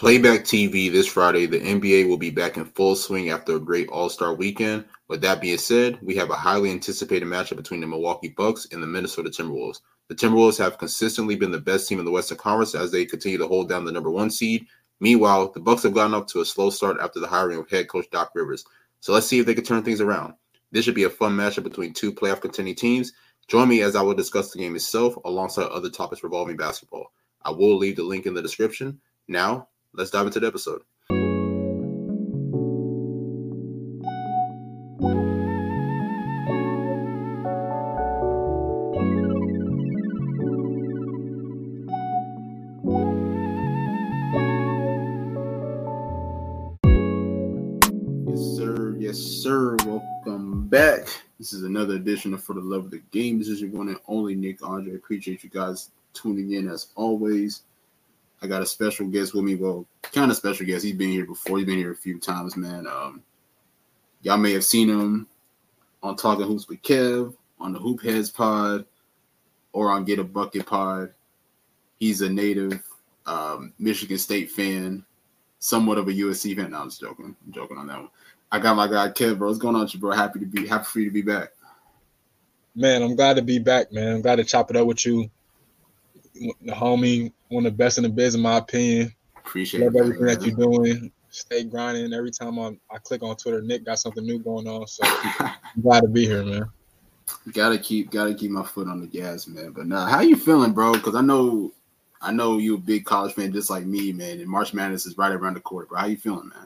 Playback TV this Friday, the NBA will be back in full swing after a great All-Star weekend. With that being said, we have a highly anticipated matchup between the Milwaukee Bucks and the Minnesota Timberwolves. The Timberwolves have consistently been the best team in the Western Conference as they continue to hold down the number one seed. Meanwhile, the Bucks have gotten up to a slow start after the hiring of head coach Doc Rivers. So let's see if they can turn things around. This should be a fun matchup between two playoff contending teams. Join me as I will discuss the game itself alongside other topics revolving basketball. I will leave the link in the description. Now, let's dive into the episode. Yes, sir. Welcome back. This is another edition of For the Love of the Game. This is your one and only Nick Andre. Appreciate you guys tuning in as always. I got a special guest with me. Well, kind of special guest. He's been here before. He's been here a few times, man. Y'all may have seen him on Talking Hoops with Kev, on the Hoop Heads pod, or on Get a Bucket pod. He's a native Michigan State fan, somewhat of a USC fan. No, I'm just joking. I'm joking on that one. I got my guy Kev, bro. What's going on with you, bro? Happy for you to be back. Man, I'm glad to be back, man. I'm glad to chop it up with you. The homie, one of the best in the biz, in my opinion. Appreciate Love everything that you're doing. Stay grinding. Every time I click on Twitter, Nick got something new going on. So I'm glad to be here, man. Gotta keep my foot on the gas, man. But now, how you feeling, bro? Because I know you're a big college fan just like me, man. And March Madness is right around the corner, bro. How you feeling, man?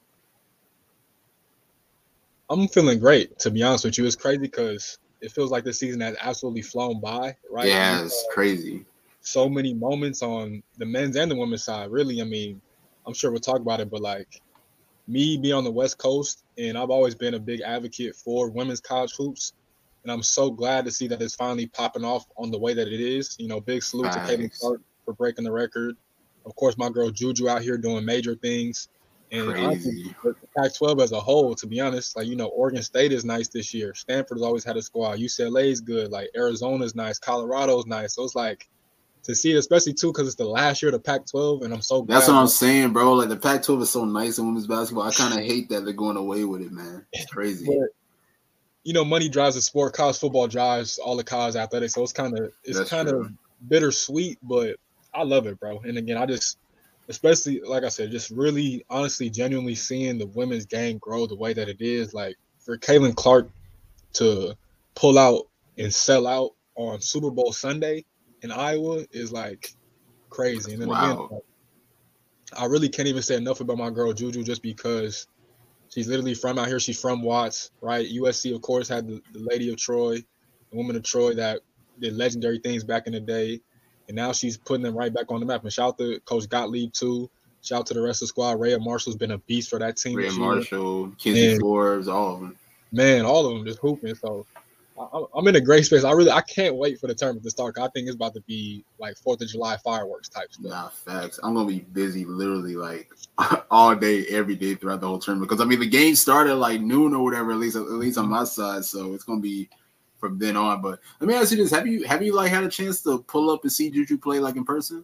I'm feeling great, to be honest with you. It's crazy because it feels like this season has absolutely flown by, right? Yeah, it's crazy. So many moments on the men's and the women's side, really. I mean, I'm sure we'll talk about it, but like me being on the West Coast, and I've always been a big advocate for women's college hoops, and I'm so glad to see that it's finally popping off on the way that it is. You know, big salute to Caitlin Clark for breaking the record. Of course, my girl Juju out here doing major things. And honestly, the Pac-12 as a whole, to be honest, like, you know, Oregon State is nice this year. Stanford has always had a squad. UCLA is good. Like, Arizona's nice. Colorado's nice. So it's like, to see it, especially, too, because it's the last year of the Pac-12, and I'm so glad. That's what I'm saying, bro. Like, the Pac-12 is so nice in women's basketball. I kind of hate that they're going away with it, man. It's crazy. But, you know, money drives the sport. College football drives all the college athletics. So it's kind of bittersweet, but I love it, bro. And, again, especially, like I said, just really, honestly, genuinely seeing the women's game grow the way that it is. Like, for Caitlin Clark to pull out and sell out on Super Bowl Sunday in Iowa is, like, crazy. And then, again, like, I really can't even say enough about my girl Juju just because she's literally from out here. She's from Watts, right? USC, of course, had the Lady of Troy, the woman of Troy that did legendary things back in the day. And now she's putting them right back on the map. And shout out to Coach Gottlieb, too. Shout out to the rest of the squad. Rhea Marshall's been a beast for that team. Rhea Marshall, Kinsey Forbes, all of them. Man, all of them just hooping. So I'm in a great space. I can't wait for the tournament to start. I think it's about to be like 4th of July fireworks type stuff. Nah, facts. I'm going to be busy literally like all day, every day throughout the whole tournament. Because, I mean, the game started like noon or whatever, at least on my side. So it's going to be from then on. But let me ask you this: Have you like had a chance to pull up and see Juju play like in person?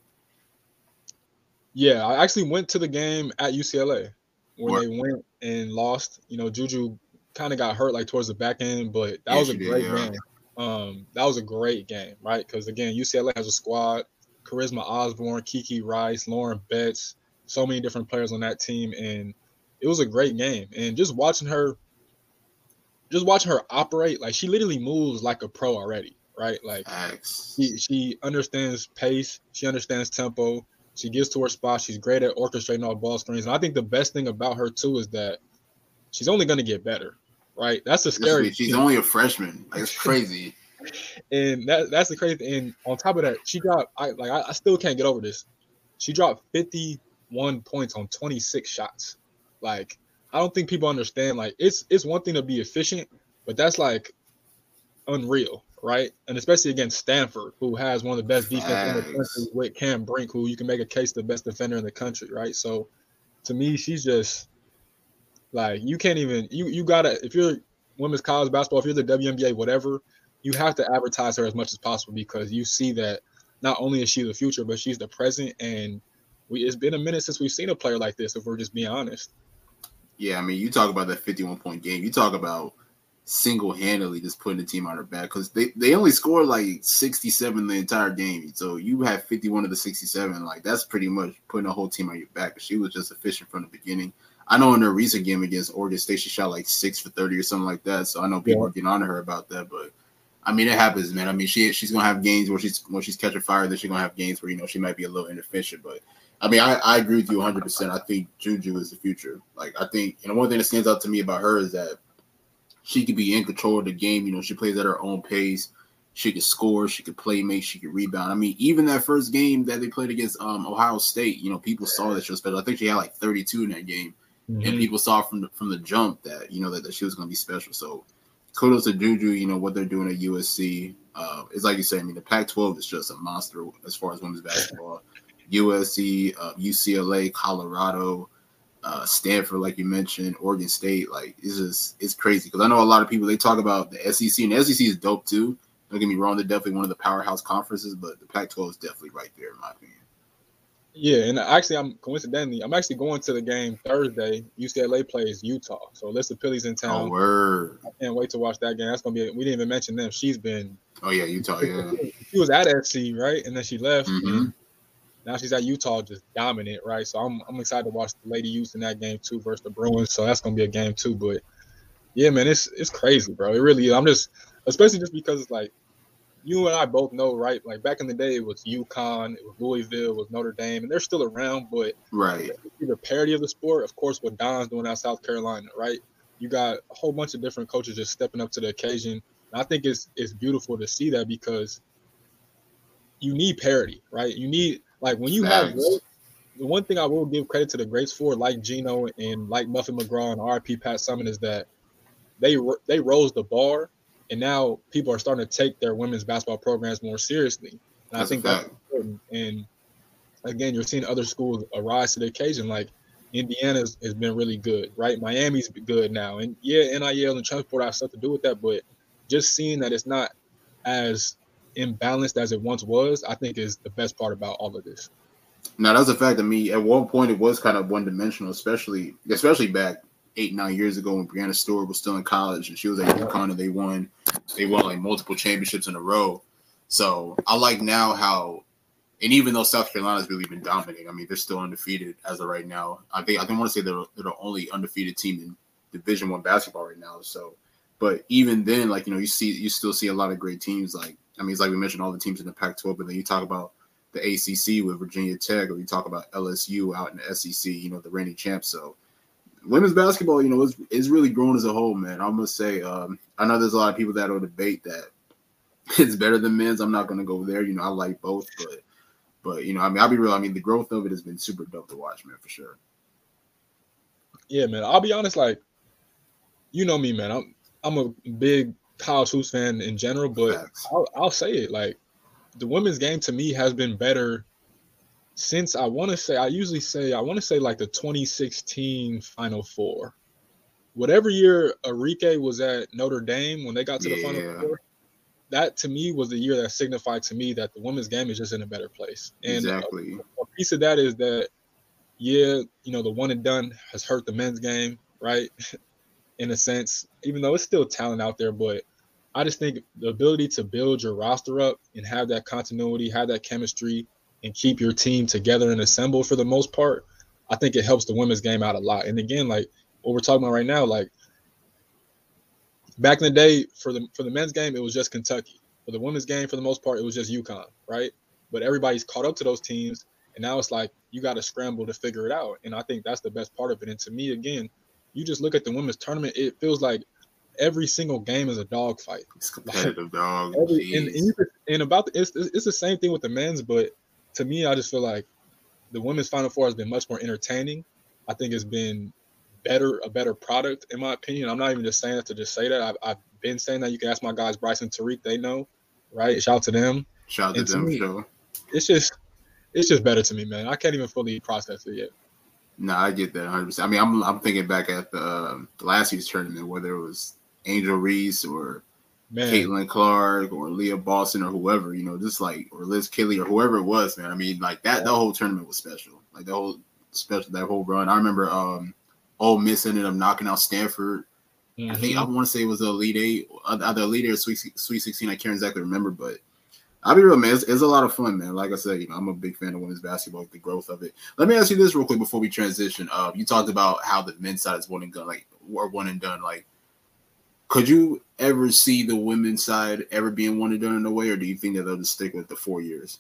Yeah, I actually went to the game at UCLA when they went and lost. You know, Juju kind of got hurt like towards the back end, but that was a great game. That was a great game, right? Because again, UCLA has a squad: Charisma Osborne, Kiki Rice, Lauren Betts, so many different players on that team, and it was a great game. And just watching her operate, like she literally moves like a pro already, right? Like she understands pace, she understands tempo, she gets to her spot, she's great at orchestrating all ball screens. And I think the best thing about her too is that she's only going to get better, right? That's the scary. She's only a freshman. Like, it's crazy. And that's the crazy thing. And on top of that, she dropped. I still can't get over this. She dropped 51 points on 26 shots. Like, I don't think people understand. Like, it's one thing to be efficient, but that's like unreal, right? And especially against Stanford, who has one of the best defense in the country with Cam Brink, who you can make a case the best defender in the country, right? So, to me, she's just like, you can't even you gotta, if you're women's college basketball, if you're the WNBA, whatever, you have to advertise her as much as possible because you see that not only is she the future, but she's the present. And it's been a minute since we've seen a player like this, if we're just being honest. Yeah, I mean, you talk about that 51-point game. You talk about single-handedly just putting the team on her back because they only scored like 67 the entire game. So you have 51 of the 67. Like, that's pretty much putting the whole team on your back. She was just efficient from the beginning. I know in her recent game against Oregon State, she shot like 6 for 30 or something like that. So I know people are getting on to her about that. But, I mean, it happens, man. I mean, she's going to have games where she's catching fire. Then she's going to have games where, you know, she might be a little inefficient. But, I mean, I agree with you 100%. I think Juju is the future. Like, I think, and one thing that stands out to me about her is that she could be in control of the game. You know, she plays at her own pace. She could score. She could play make. She could rebound. I mean, even that first game that they played against Ohio State, you know, people saw that she was special. I think she had like 32 in that game. Mm-hmm. And people saw from the jump that, you know, that she was going to be special. So kudos to Juju, you know, what they're doing at USC. It's like you say, I mean, the Pac-12 is just a monster as far as women's basketball. USC, UCLA, Colorado, Stanford, like you mentioned, Oregon State, like it's crazy. Because I know a lot of people, they talk about the SEC, and the SEC is dope too. Don't get me wrong, they're definitely one of the powerhouse conferences, but the Pac-12 is definitely right there in my opinion. Yeah, and actually, I'm actually going to the game Thursday. UCLA plays Utah, so Alyssa Pilly's in town. Oh, word! I can't wait to watch that game. That's gonna be. We didn't even mention them. She's been. Oh yeah, Utah. Yeah. She was at SC, right, and then she left. Mm-hmm. And now she's at Utah, just dominant, right? So I'm excited to watch the Lady Utes in that game too versus the Bruins. So that's gonna be a game too. But yeah, man, it's crazy, bro. It really is. I'm just, especially just because it's like. You and I both know, right? Like back in the day, it was UConn, it was Louisville, it was Notre Dame, and they're still around. But right, the parity of the sport, of course, what Don's doing out South Carolina, right? You got a whole bunch of different coaches just stepping up to the occasion. And I think it's beautiful to see that because you need parity, right? You need like when you have the one thing I will give credit to the greats for, like Gino and like Muffet McGraw and RP Pat Summitt, is that they rose the bar. And now people are starting to take their women's basketball programs more seriously. And I think that's important. And again, you're seeing other schools arise to the occasion. Like Indiana has been really good, right? Miami's good now. And yeah, NIL and transport have stuff to do with that. But just seeing that it's not as imbalanced as it once was, I think is the best part about all of this. Now, that's a fact. I mean, at one point it was kind of one-dimensional, especially back 8-9 years ago when Breanna Stewart was still in college and she was at UConn and they won like multiple championships in a row. So I like now how, and even though South Carolina's really been dominating, I mean they're still undefeated as of right now. I want to say they're the only undefeated team in Division I basketball right now. So, but even then, like you know, you still see a lot of great teams. Like I mean, it's like we mentioned all the teams in the Pac-12, but then you talk about the ACC with Virginia Tech, or you talk about LSU out in the SEC. You know, the reigning champs. So. Women's basketball, you know, is really grown as a whole, man. I must say, I know there's a lot of people that will debate that it's better than men's. I'm not going to go there. You know, I like both, but you know, I mean, I'll be real. I mean, the growth of it has been super dope to watch, man, for sure. Yeah, man. I'll be honest, like, you know me, man. I'm a big college hoops fan in general, but I'll say it, like, the women's game to me has been better. Since I want to say like the 2016 Final Four. Whatever year Arike was at Notre Dame when they got to the Final Four, that to me was the year that signified to me that the women's game is just in a better place. And exactly. A piece of that is that, yeah, you know, the one and done has hurt the men's game, right? In a sense, even though it's still talent out there, but I just think the ability to build your roster up and have that continuity, have that chemistry, and keep your team together and assembled for the most part, I think it helps the women's game out a lot. And again, like what we're talking about right now, like back in the day for the men's game, it was just Kentucky. For the women's game, for the most part, it was just UConn, right? But everybody's caught up to those teams, and now it's like you got to scramble to figure it out. And I think that's the best part of it. And to me, again, you just look at the women's tournament, it feels like every single game is a dogfight. It's competitive, dog. It's the same thing with the men's, but to me, I just feel like the women's Final Four has been much more entertaining. I think it's been a better product, in my opinion. I'm not even just saying that to just say that. I've been saying that. You can ask my guys, Bryson, Tariq, they know, right? Shout out to them. Shout out to them, sure. It's just better to me, man. I can't even fully process it yet. No, I get that 100%. I mean, I'm thinking back at the last year's tournament, whether it was Angel Reese or Caitlin Clark or Leah Boston or whoever, just like, or Liz Kelly or whoever it was, man. I mean, like that whole tournament was special. Like that whole run. I remember Ole Miss ended up knocking out Stanford. I think I want to say it was the Elite Eight, either Elite Eight or Sweet 16. I can't exactly remember, but I'll be real, man. It's a lot of fun, man. Like I said, I'm a big fan of women's basketball, the growth of it. Let me ask you this real quick before we transition. You talked about how the men's side is one and done, Like, could you ever see the women's side ever being one and done in a way, or do you think that they'll just stick with the 4 years?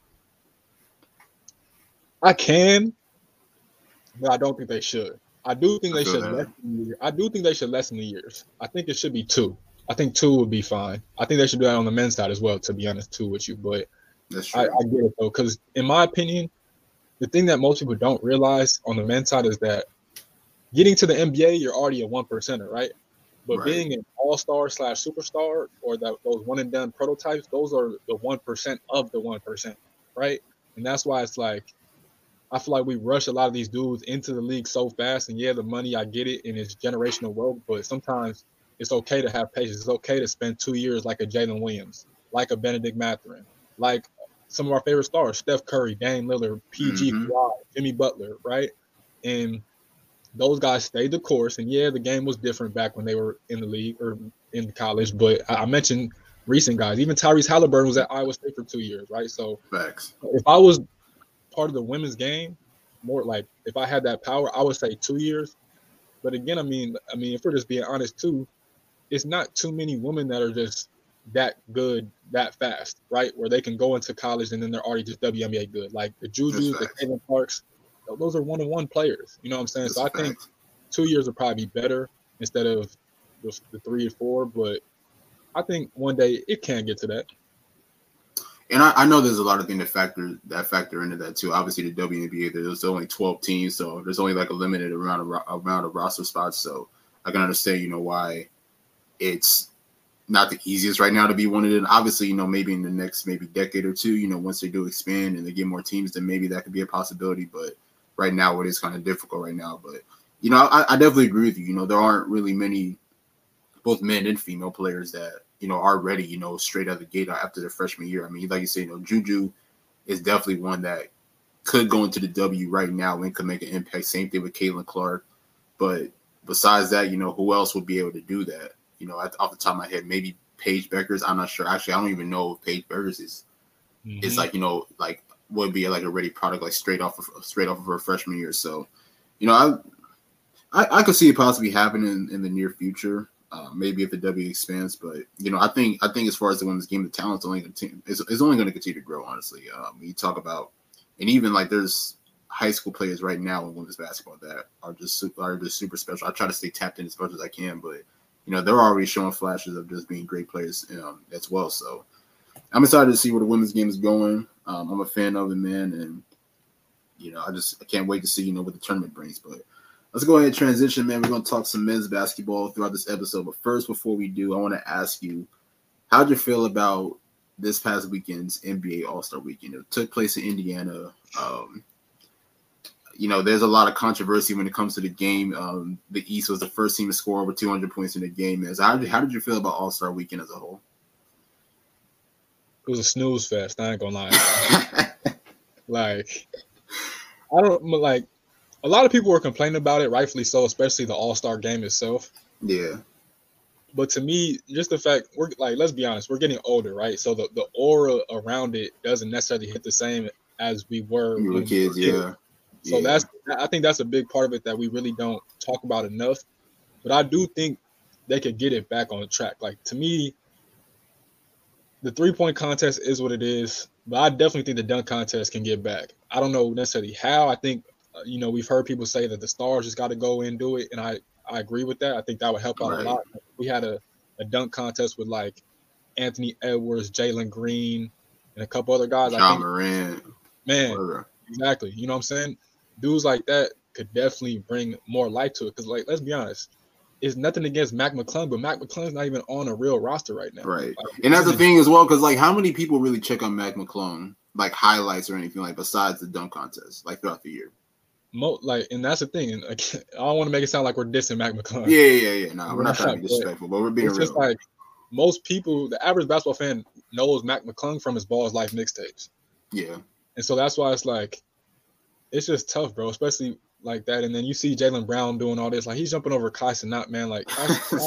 I can, but I don't think they should. I do think they should lessen the years. I think it should be 2. I think 2 would be fine. I think they should do that on the men's side as well, to be honest, too, with you. But that's true. I get it, though, because in my opinion, the thing that most people don't realize on the men's side is that getting to the NBA, you're already a 1%er, right? But being an all-star / superstar or those one-and-done prototypes, those are the 1% of the 1%, right? And that's why it's like, I feel like we rush a lot of these dudes into the league so fast. And yeah, the money, I get it, and it's generational wealth, but sometimes it's okay to have patience. It's okay to spend 2 years like a Jalen Williams, like a Benedict Mathurin, like some of our favorite stars, Steph Curry, Dame Lillard, PG, Kawhi, Jimmy Butler, right? And those guys stayed the course. And yeah, the game was different back when they were in the league or in college. But I mentioned recent guys. Even Tyrese Halliburton was at Iowa State for 2 years, right? So facts. If I was part of the women's game, more like if I had that power, I would say 2 years. But again, I mean, if we're just being honest too, it's not too many women that are just that good that fast, right? Where they can go into college and then they're already just WNBA good. Like the Jujus, the Caitlin Clarks, those are 1-on-1 players. You know what I'm saying? So I think 2 years would probably be better instead of the 3 or 4. But I think one day it can get to that. And I know there's a lot of things that factor into that too. Obviously, the WNBA, there's only 12 teams, so there's only like a limited amount of roster spots. So I can understand, why it's not the easiest right now to be one of them. Obviously, maybe in the next decade or two, once they do expand and they get more teams, then maybe that could be a possibility. But right now, it is kind of difficult right now. But I definitely agree with you. There aren't really many, both men and female players that are ready, straight out the gate after their freshman year. I mean, like you say, Juju is definitely one that could go into the W right now and could make an impact. Same thing with Caitlin Clark. But besides that, who else would be able to do that? Off the top of my head, maybe Paige Beckers. I'm not sure. Actually, I don't even know if Paige Beckers is like, like would be like a ready product, like straight off of her freshman year. So, I could see it possibly happening in the near future. Maybe if the W expands, but I think as far as the women's game, the talent's only going to continue to grow. Honestly, you talk about, and even like there's high school players right now in women's basketball that are just super special. I try to stay tapped in as much as I can, but they're already showing flashes of just being great players as well. So I'm excited to see where the women's game is going. I'm a fan of it, man, and I can't wait to see what the tournament brings, but. Let's go ahead and transition, man. We're going to talk some men's basketball throughout this episode. But first, before we do, I want to ask you, how'd you feel about this past weekend's NBA All-Star Weekend? It took place in Indiana. There's a lot of controversy when it comes to the game. The East was the first team to score over 200 points in the game. So how did you feel about All-Star Weekend as a whole? It was a snooze fest. I ain't going to lie. A lot of people were complaining about it, rightfully so, especially the All-Star game itself. Yeah. But to me, just the fact, we're like, let's be honest, we're getting older, right? So the aura around it doesn't necessarily hit the same as we were when we were kids. Yeah. So I think that's a big part of it that we really don't talk about enough. But I do think they could get it back on the track. Like, to me, the 3-point contest is what it is, but I definitely think the dunk contest can get back. I don't know necessarily how. I think we've heard people say that the stars just got to go in and do it, and I agree with that. I think that would help out a lot. We had a dunk contest with like Anthony Edwards, Jalen Green, and a couple other guys. John Morant. Man, whatever. Exactly. You know what I'm saying? Dudes like that could definitely bring more life to it. Because, like, let's be honest, it's nothing against Mac McClung, but Mac McClung's not even on a real roster right now. Right. And that's the thing as well, because, like, how many people really check on Mac McClung, like, highlights or anything, like, besides the dunk contest, like, throughout the year? And that's the thing. And I don't want to make it sound like we're dissing Mac McClung. Yeah. No, we're not trying to be disrespectful, but we're being real. Just like most people, the average basketball fan, knows Mac McClung from his Ball's Life mixtapes. Yeah. And so that's why it's like, it's just tough, bro, especially like that. And then you see Jaylen Brown doing all this. Like, he's jumping over Kai Cenat, man. Like, Kai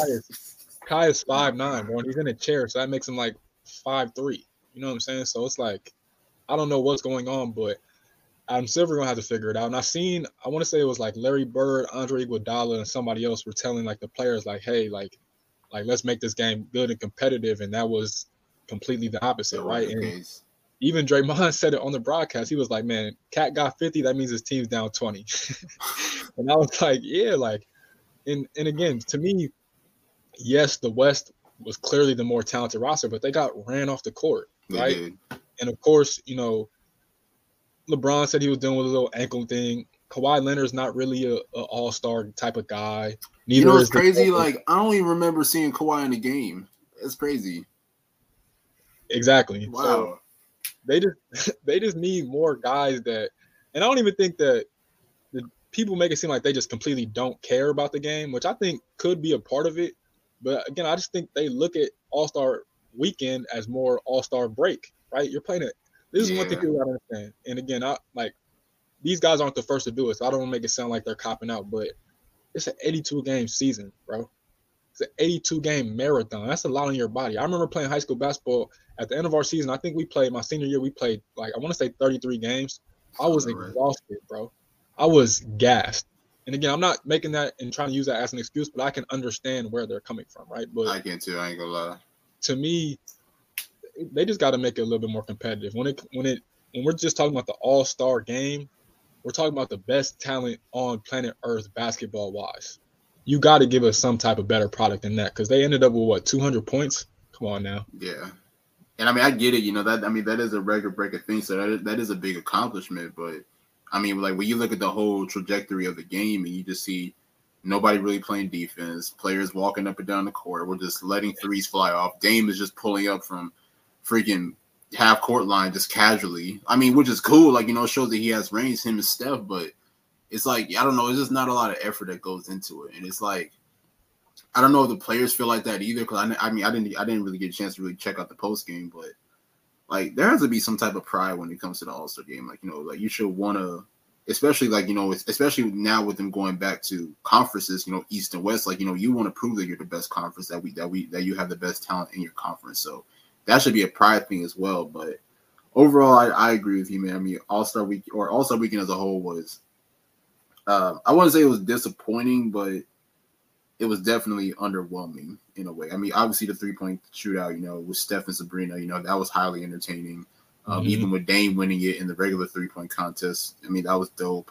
is 5'9", bro, and he's in a chair, so that makes him like 5'3". You know what I'm saying? So it's like, I don't know what's going on, but Adam Silver gonna have to figure it out. And I want to say it was like Larry Bird, Andre Iguodala, and somebody else were telling like the players like, hey, like let's make this game good and competitive, and that was completely the opposite, right? And even Draymond said it on the broadcast. He was like, man, Cat got 50, that means his team's down 20. And I was like, yeah, like, and again, to me, yes, the West was clearly the more talented roster, but they got ran off the court, right? And of course, you know, LeBron said he was dealing with a little ankle thing. Kawhi Leonard's not really a all-star type of guy. Neither, you know, it's crazy. Like, I don't even remember seeing Kawhi in the game. It's crazy. Exactly. Wow. So they just need more guys that, and I don't even think that the people make it seem like they just completely don't care about the game, which I think could be a part of it. But again, I just think they look at All-Star Weekend as more All-Star break, right? You're playing it. This is one thing people gotta understand. And again, these guys aren't the first to do it, so I don't want to make it sound like they're copping out, but it's an 82-game season, bro. It's an 82-game marathon. That's a lot on your body. I remember playing high school basketball at the end of our season. I think my senior year, we played, like, I want to say 33 games. I was exhausted, bro. I was gassed. And again, I'm not making that and trying to use that as an excuse, but I can understand where they're coming from, right? But I can too. I ain't gonna lie. To me, they just got to make it a little bit more competitive. When we're just talking about the all-star game, we're talking about the best talent on planet Earth basketball-wise. You got to give us some type of better product than that, because they ended up with 200 points? Come on now. Yeah. And I mean, I get it, you know, that is a record-breaker thing, so that is a big accomplishment, but I mean, like, when you look at the whole trajectory of the game and you just see nobody really playing defense, players walking up and down the court, we're just letting threes fly off. Dame is just pulling up from freaking half court line just casually. I mean, which is cool. Like, you know, it shows that he has range, him and Steph, but it's like, I don't know, it's just not a lot of effort that goes into it. And it's like, I don't know if the players feel like that either, because I didn't really get a chance to really check out the post game, but like, there has to be some type of pride when it comes to the All-Star game. Like, you know, like, you should want to, especially like, you know, especially now with them going back to conferences, you know, East and West, like, you know, you want to prove that you're the best conference, that you have the best talent in your conference. So that should be a pride thing as well. But overall, I agree with you, man. I mean, All-Star Weekend as a whole was, I wouldn't say it was disappointing, but it was definitely underwhelming in a way. I mean, obviously the 3-point shootout, you know, with Steph and Sabrina, you know, that was highly entertaining. Even with Dame winning it in the regular 3-point contest, I mean, that was dope.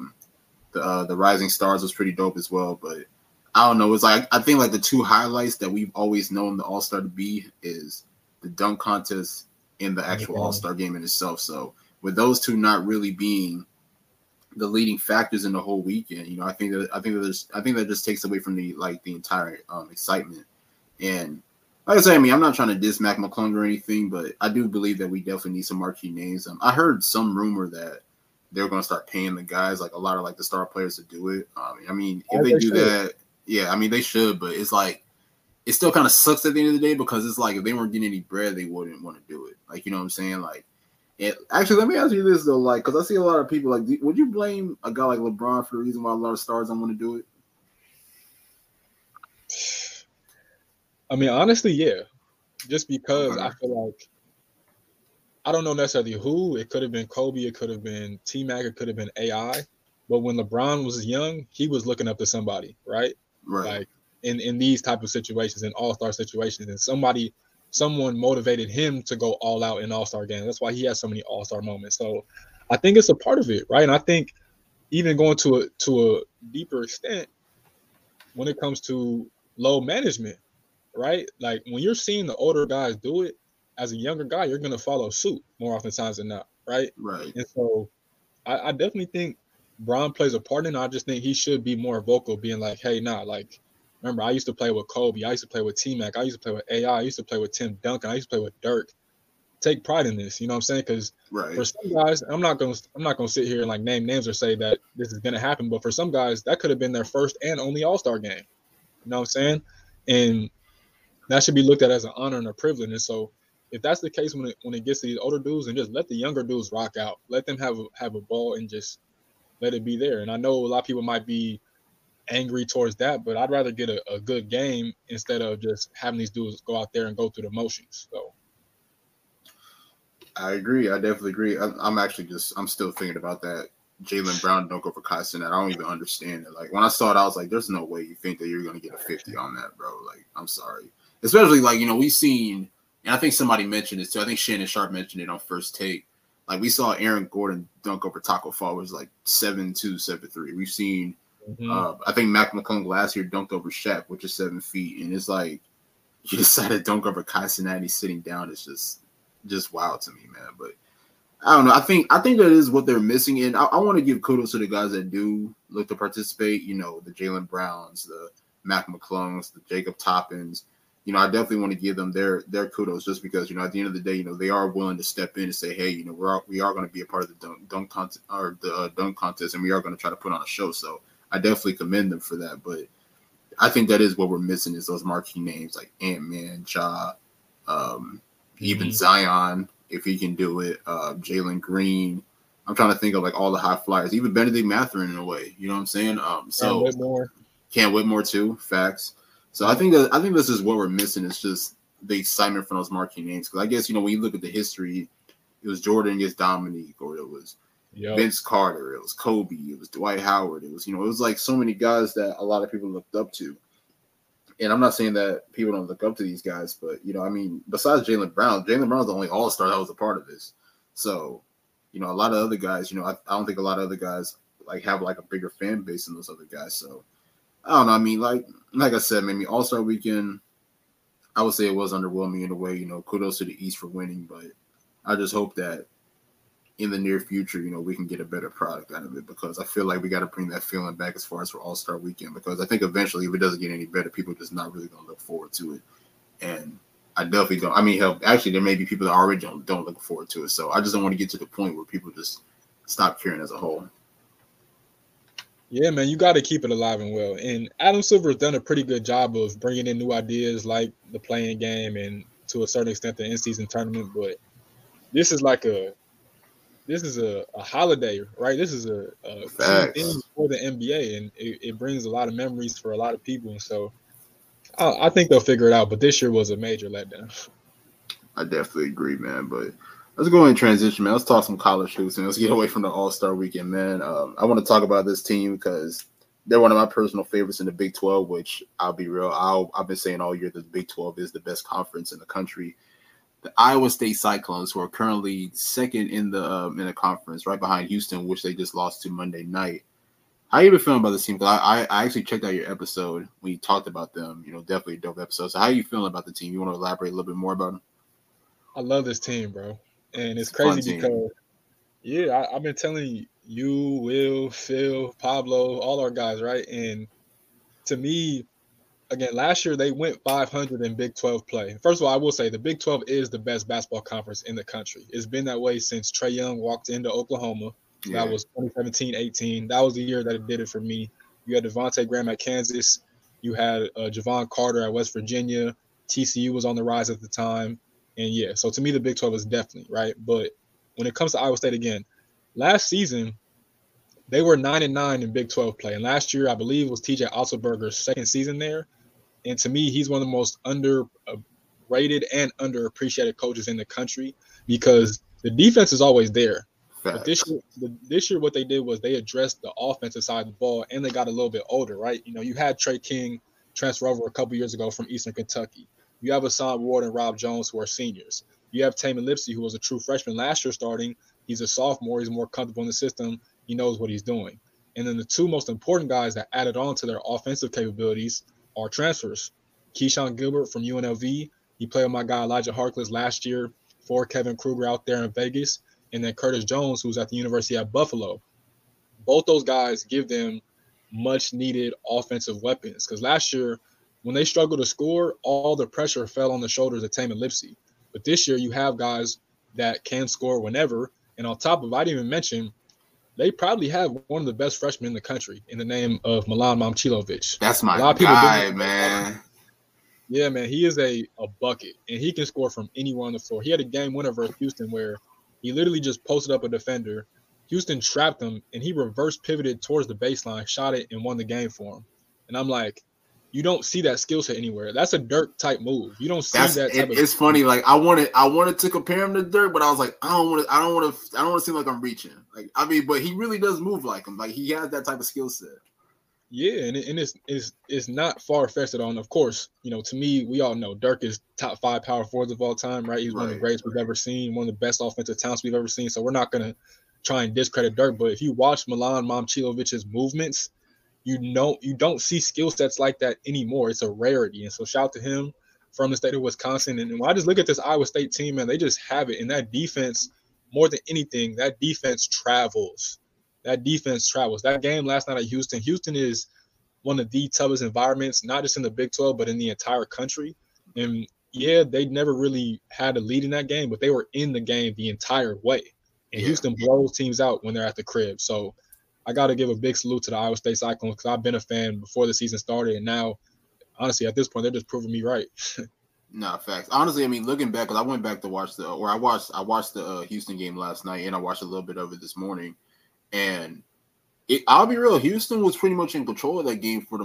The Rising Stars was pretty dope as well. But I don't know. It's like, I think like the two highlights that we've always known the All-Star to be is the dunk contest and the actual All-Star game in itself. So with those two not really being the leading factors in the whole weekend, you know, I think that just takes away from the entire excitement. And like I say, I mean, I'm not trying to diss Mac McClung or anything, but I do believe that we definitely need some marquee names. I heard some rumor that they're going to start paying the guys, like a lot of like the star players, to do it. I mean, if they do that, yeah, I mean, they should, but it's like, it still kind of sucks at the end of the day, because it's like, if they weren't getting any bread, they wouldn't want to do it. Like, you know what I'm saying? Like, actually, let me ask you this though, like, because I see a lot of people, like, would you blame a guy like LeBron for the reason why a lot of stars don't want to do it? I mean, honestly, yeah. Just because I feel like, I don't know necessarily who. It could have been Kobe. It could have been T-Mac. It could have been AI. But when LeBron was young, he was looking up to somebody, right? Right. Like, in these type of situations, in all-star situations, and someone motivated him to go all out in all-star games. That's why he has so many all-star moments. So I think it's a part of it, right? And I think even going to a deeper extent, when it comes to load management, right? Like, when you're seeing the older guys do it, as a younger guy, you're going to follow suit more oftentimes than not, right? Right. And so I definitely think Bron plays a part in it. I just think he should be more vocal, being like, hey, nah, like, remember, I used to play with Kobe. I used to play with T-Mac. I used to play with AI. I used to play with Tim Duncan. I used to play with Dirk. Take pride in this. You know what I'm saying? Because for some guys, I'm not gonna sit here and like name names or say that this is gonna happen. But for some guys, that could have been their first and only All-Star game. You know what I'm saying? And that should be looked at as an honor and a privilege. And so if that's the case when it gets to these older dudes, and just let the younger dudes rock out, let them have a ball and just let it be there. And I know a lot of people might be angry towards that, but I'd rather get a good game instead of just having these dudes go out there and go through the motions. So I agree. I definitely agree. I'm still thinking about that Jaylen Brown dunk over Kai Cenat. I don't even understand it. Like when I saw it, I was like, there's no way you think that you're going to get a 50 on that, bro. Like, I'm sorry. Especially like, we've seen, and I think somebody mentioned this too. I think Shannon Sharp mentioned it on First Take. Like we saw Aaron Gordon dunk over Taco Fall was like 7'2", 7'3". We've seen, I think Mac McClung last year dunked over Shaq, which is 7 feet. And it's like, he decided to dunk over Kai Cenat. He's sitting down. It's just wild to me, man. But I don't know. I think that is what they're missing. And I want to give kudos to the guys that do look to participate. The Jaylen Browns, the Mac McClungs, the Jacob Toppins. I definitely want to give them their kudos just because, at the end of the day, they are willing to step in and say, hey, we are going to be a part of the dunk contest or the dunk contest, and we are going to try to put on a show. So I definitely commend them for that. But I think that is what we're missing is those marquee names like Ant-Man, Ja, even Zion, if he can do it, Jalen Green. I'm trying to think of like all the high flyers, even Benedict Mathurin in a way. You know what I'm saying? Cam Whitmore too. Facts. So I think this is what we're missing. It's just the excitement from those marquee names. Because I guess when you look at the history, it was Jordan against Dominique, or it was Vince Carter, it was Kobe, it was Dwight Howard, it was like so many guys that a lot of people looked up to. And I'm not saying that people don't look up to these guys, but besides Jaylen Brown's the only All-Star that was a part of this. So, a lot of other guys, I don't think a lot of other guys like have like a bigger fan base than those other guys. So I don't know. Like I said, maybe All-Star Weekend, I would say it was underwhelming in a way. Kudos to the East for winning, but I just hope that in the near future, we can get a better product out of it, because I feel like we got to bring that feeling back as far as for All-Star Weekend, because I think eventually if it doesn't get any better, people are just not really going to look forward to it. And I definitely don't. Actually, there may be people that already don't look forward to it. So I just don't want to get to the point where people just stop caring as a whole. Yeah, man, you got to keep it alive and well. And Adam Silver has done a pretty good job of bringing in new ideas like the playing game and to a certain extent the in-season tournament. But this is a holiday, right? This is a key thing for the NBA, and it brings a lot of memories for a lot of people. And so I think they'll figure it out. But this year was a major letdown. I definitely agree, man. But let's go and transition, man. Let's talk some college hoops, and let's get away from the All-Star Weekend, man. I want to talk about this team because they're one of my personal favorites in the Big 12, which I'll be real. I've been saying all year that the Big 12 is the best conference in the country. The Iowa State Cyclones, who are currently second in the conference, right behind Houston, which they just lost to Monday night. How you been feeling about this team? Because I actually checked out your episode when you talked about them. Definitely a dope episode. So how are you feeling about the team? You want to elaborate a little bit more about them? I love this team, bro. And it's crazy because, I've been telling you, Will, Phil, Pablo, all our guys, right? And to me, again, last year they went 500 in Big 12 play. First of all, I will say the Big 12 is the best basketball conference in the country. It's been that way since Trae Young walked into Oklahoma. Yeah. That was 2017-18. That was the year that it did it for me. You had Devontae Graham at Kansas. You had Javon Carter at West Virginia. TCU was on the rise at the time. And, so to me, the Big 12 is definitely, right? But when it comes to Iowa State, again, last season, they were 9-9 in Big 12 play. And last year, I believe, was TJ Otzelberger's second season there. And to me, he's one of the most underrated and underappreciated coaches in the country because the defense is always there. But this year, what they did was they addressed the offensive side of the ball, and they got a little bit older, right? You had Trey King transfer over a couple years ago from Eastern Kentucky. You have Hassan Ward and Rob Jones, who are seniors. You have Tamin Lipsey, who was a true freshman last year starting. He's a sophomore. He's more comfortable in the system. He knows what he's doing. And then the two most important guys that added on to their offensive capabilities are transfers. Keyshawn Gilbert from UNLV. He played with my guy Elijah Harkless last year for Kevin Kruger out there in Vegas. And then Curtis Jones, who's at the University at Buffalo. Both those guys give them much-needed offensive weapons. Because last year, when they struggled to score, all the pressure fell on the shoulders of Tamin Lipsey. But this year, you have guys that can score whenever. And on top of it, I didn't even mention, they probably have one of the best freshmen in the country in the name of Milan Momcilovic. That's my guy, man. Yeah, man, he is a bucket, and he can score from anywhere on the floor. He had a game winner versus Houston where he literally just posted up a defender. Houston trapped him, and he reverse pivoted towards the baseline, shot it, and won the game for him. And I'm like, you don't see that skill set anywhere. That's a Dirk type move. You don't see that type of. It's funny. Like I wanted to compare him to Dirk, but I was like, I don't want to seem like I'm reaching. Like I mean, but he really does move like him. Like he has that type of skill set. Yeah, and it's not far-fetched at all. And of course, to me, we all know Dirk is top 5 power forwards of all time, right? He's one of the greatest we've ever seen, one of the best offensive talents we've ever seen. So we're not going to try and discredit Dirk. But if you watch Milan Momcilovic's movements, you don't see skill sets like that anymore. It's a rarity. And so shout out to him from the state of Wisconsin. And when I just look at this Iowa State team, man, they just have it. And that defense, more than anything, that defense travels. That game last night at Houston is one of the toughest environments, not just in the Big 12, but in the entire country. And yeah, they never really had a lead in that game, but they were in the game the entire way. And Houston blows teams out when they're at the crib. So I got to give a big salute to the Iowa State Cyclones because I've been a fan before the season started. And now, honestly, at this point, they're just proving me right. No, facts. Honestly, I mean, looking back, because I went back to watch I watched the Houston game last night, and I watched a little bit of it this morning. And I'll be real, Houston was pretty much in control of that game for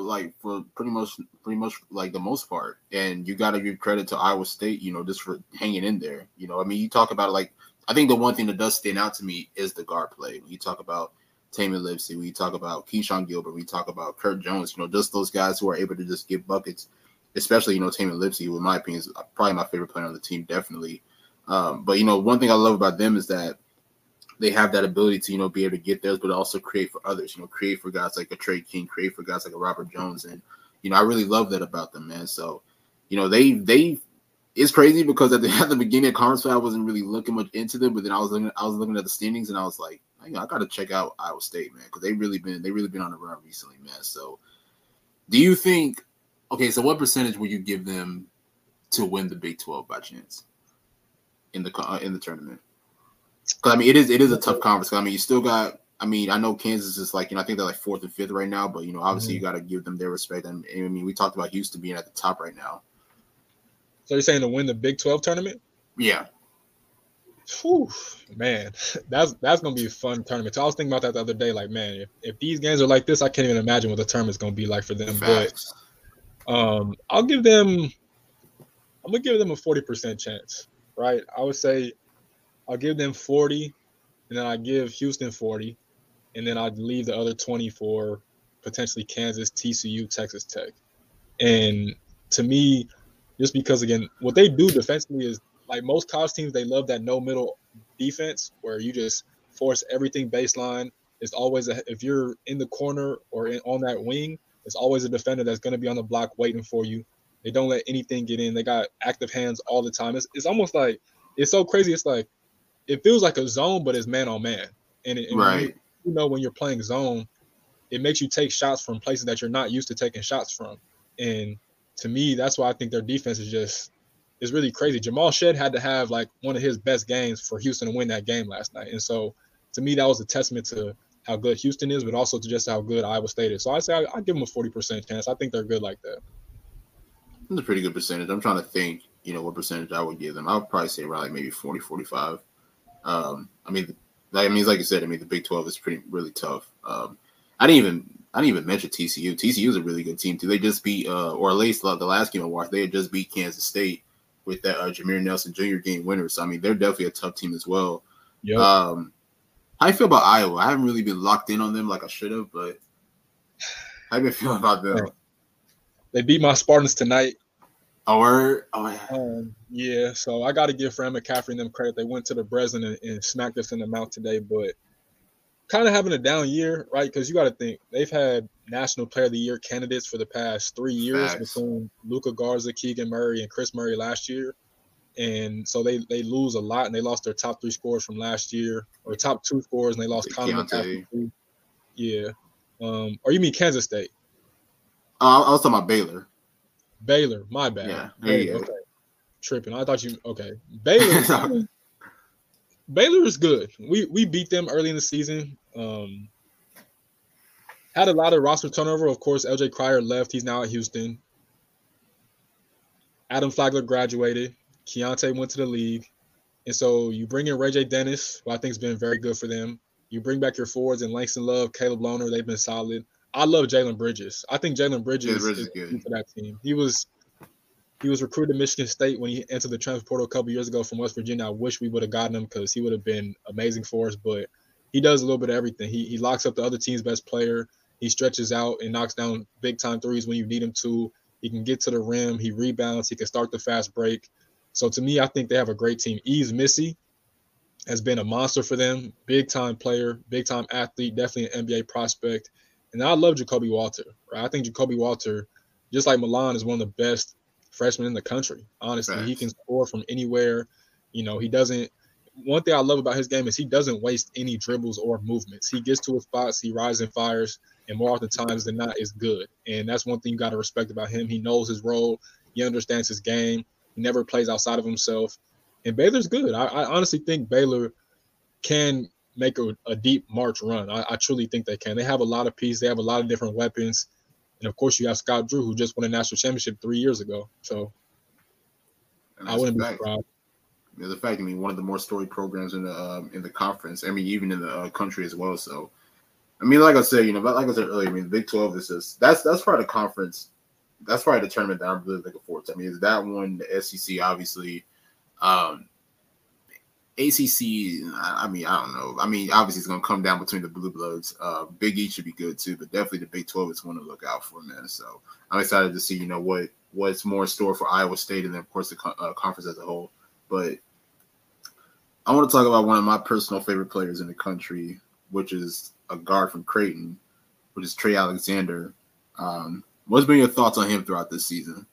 pretty much like the most part. And you got to give credit to Iowa State, just for hanging in there. I mean, you talk about it, like, I think the one thing that does stand out to me is the guard play. When you talk about Tamin Lipsey, when you talk about Keyshawn Gilbert, when you talk about Kurt Jones, just those guys who are able to just get buckets, especially, Tamin Lipsey, who in my opinion is probably my favorite player on the team, definitely. But, one thing I love about them is that they have that ability to, be able to get theirs, but also create for others, create for guys like a Trey King, create for guys like a Robert Jones. And, I really love that about them, man. So, they it's crazy because at the beginning of conference play, I wasn't really looking much into them, but then I was looking at the standings and I was like, I got to check out Iowa State, man, because they really been on the run recently, man. So do you think, okay, so what percentage would you give them to win the Big 12 by chance in the tournament? Because, I mean, it is a tough conference. I mean, you still got – I mean, I know Kansas is like, I think they're like 4th and 5th right now, but, obviously you got to give them their respect. And, I mean, we talked about Houston being at the top right now. So you're saying to win the Big 12 tournament? Yeah. Whew, man, that's going to be a fun tournament. So I was thinking about that the other day. Like, man, if these games are like this, I can't even imagine what the tournament's going to be like for them. Facts. But I'm going to give them a 40% chance, right? I would say I'll give them 40, and then I give Houston 40, and then I'd leave the other 20 for potentially Kansas, TCU, Texas Tech. And to me, just because, again, what they do defensively is, like most college teams, they love that no-middle defense where you just force everything baseline. It's always if you're in the corner or on that wing, it's always a defender that's going to be on the block waiting for you. They don't let anything get in. They got active hands all the time. It's almost like – it's so crazy. It's like it feels like a zone, but it's man-on-man. And right. When you're playing zone, it makes you take shots from places that you're not used to taking shots from. And to me, that's why I think their defense is really crazy. Jamal Shead had to have like one of his best games for Houston to win that game last night. And so to me, that was a testament to how good Houston is, but also to just how good Iowa State is. So I say I give them a 40% chance. I think they're good like that. That's a pretty good percentage. I'm trying to think, what percentage I would give them. I would probably say around like maybe 40, 45. I mean, like you said, the Big 12 is really tough. I didn't even mention TCU. TCU is a really good team too. They just beat, or at least the last game I watched, they had just beat Kansas State with that Jameer Nelson Jr. game winner. So, I mean, they're definitely a tough team as well. Yep. How do you feel about Iowa? I haven't really been locked in on them like I should have, but how do you feel about them? They beat my Spartans tonight. Oh, yeah, so I got to give Fran McCaffrey and them credit. They went to the Breslin and smacked us in the mouth today, but kind of having a down year, right? Because you got to think they've had National Player of the Year candidates for the past 3 years between Luka Garza, Keegan Murray, and Chris Murray last year. And so they lose a lot, and they lost their top 3 scorers from last year, or top 2 scorers, and they lost Connor McCaffrey. Yeah. Or you mean Kansas State? I was talking about Baylor. Baylor, my bad. Yeah, Baylor, okay. Tripping. I thought you – okay. Baylor – Baylor is good. We beat them early in the season. Had a lot of roster turnover. Of course, LJ Cryer left. He's now at Houston. Adam Flagler graduated. Keontae went to the league. And so you bring in Ray J. Dennis, who I think has been very good for them. You bring back your forwards and Langston Love, Caleb Lohner. They've been solid. I love Jalen Bridges. I think Jalen Bridges is good for that team. He was recruited to Michigan State when he entered the transfer portal a couple years ago from West Virginia. I wish we would have gotten him because he would have been amazing for us. But he does a little bit of everything. He locks up the other team's best player. He stretches out and knocks down big-time threes when you need him to. He can get to the rim. He rebounds. He can start the fast break. So to me, I think they have a great team. Yves Missi has been a monster for them. Big-time player, big-time athlete, definitely an NBA prospect. And I love Jacoby Walter. Right? I think Jacoby Walter, just like Milan, is one of the best freshmen in the country. Honestly, He can score from anywhere. He doesn't – one thing I love about his game is he doesn't waste any dribbles or movements. He gets to his spots, he rises and fires, and more often times than not is good. And that's one thing you got to respect about him. He knows his role. He understands his game. He never plays outside of himself. And Baylor's good. I honestly think Baylor can make a deep March run. I truly think they can. They have a lot of pieces. They have a lot of different weapons. And, of course, you have Scott Drew, who just won a national championship 3 years ago. So I wouldn't be surprised. The fact, one of the more storied programs in the conference. Even in the country as well. So, like I said, like I said earlier, the Big 12 is just that's probably the conference. That's probably the tournament that I'm really looking forward to. Is that one, the SEC, obviously, ACC. I don't know. Obviously, it's going to come down between the Blue Bloods. Big East should be good too, but definitely the Big 12 is one to look out for, man. So I'm excited to see, what's more in store for Iowa State and then, of course, the conference as a whole. But I want to talk about one of my personal favorite players in the country, which is a guard from Creighton, which is Trey Alexander. What's been your thoughts on him throughout this season?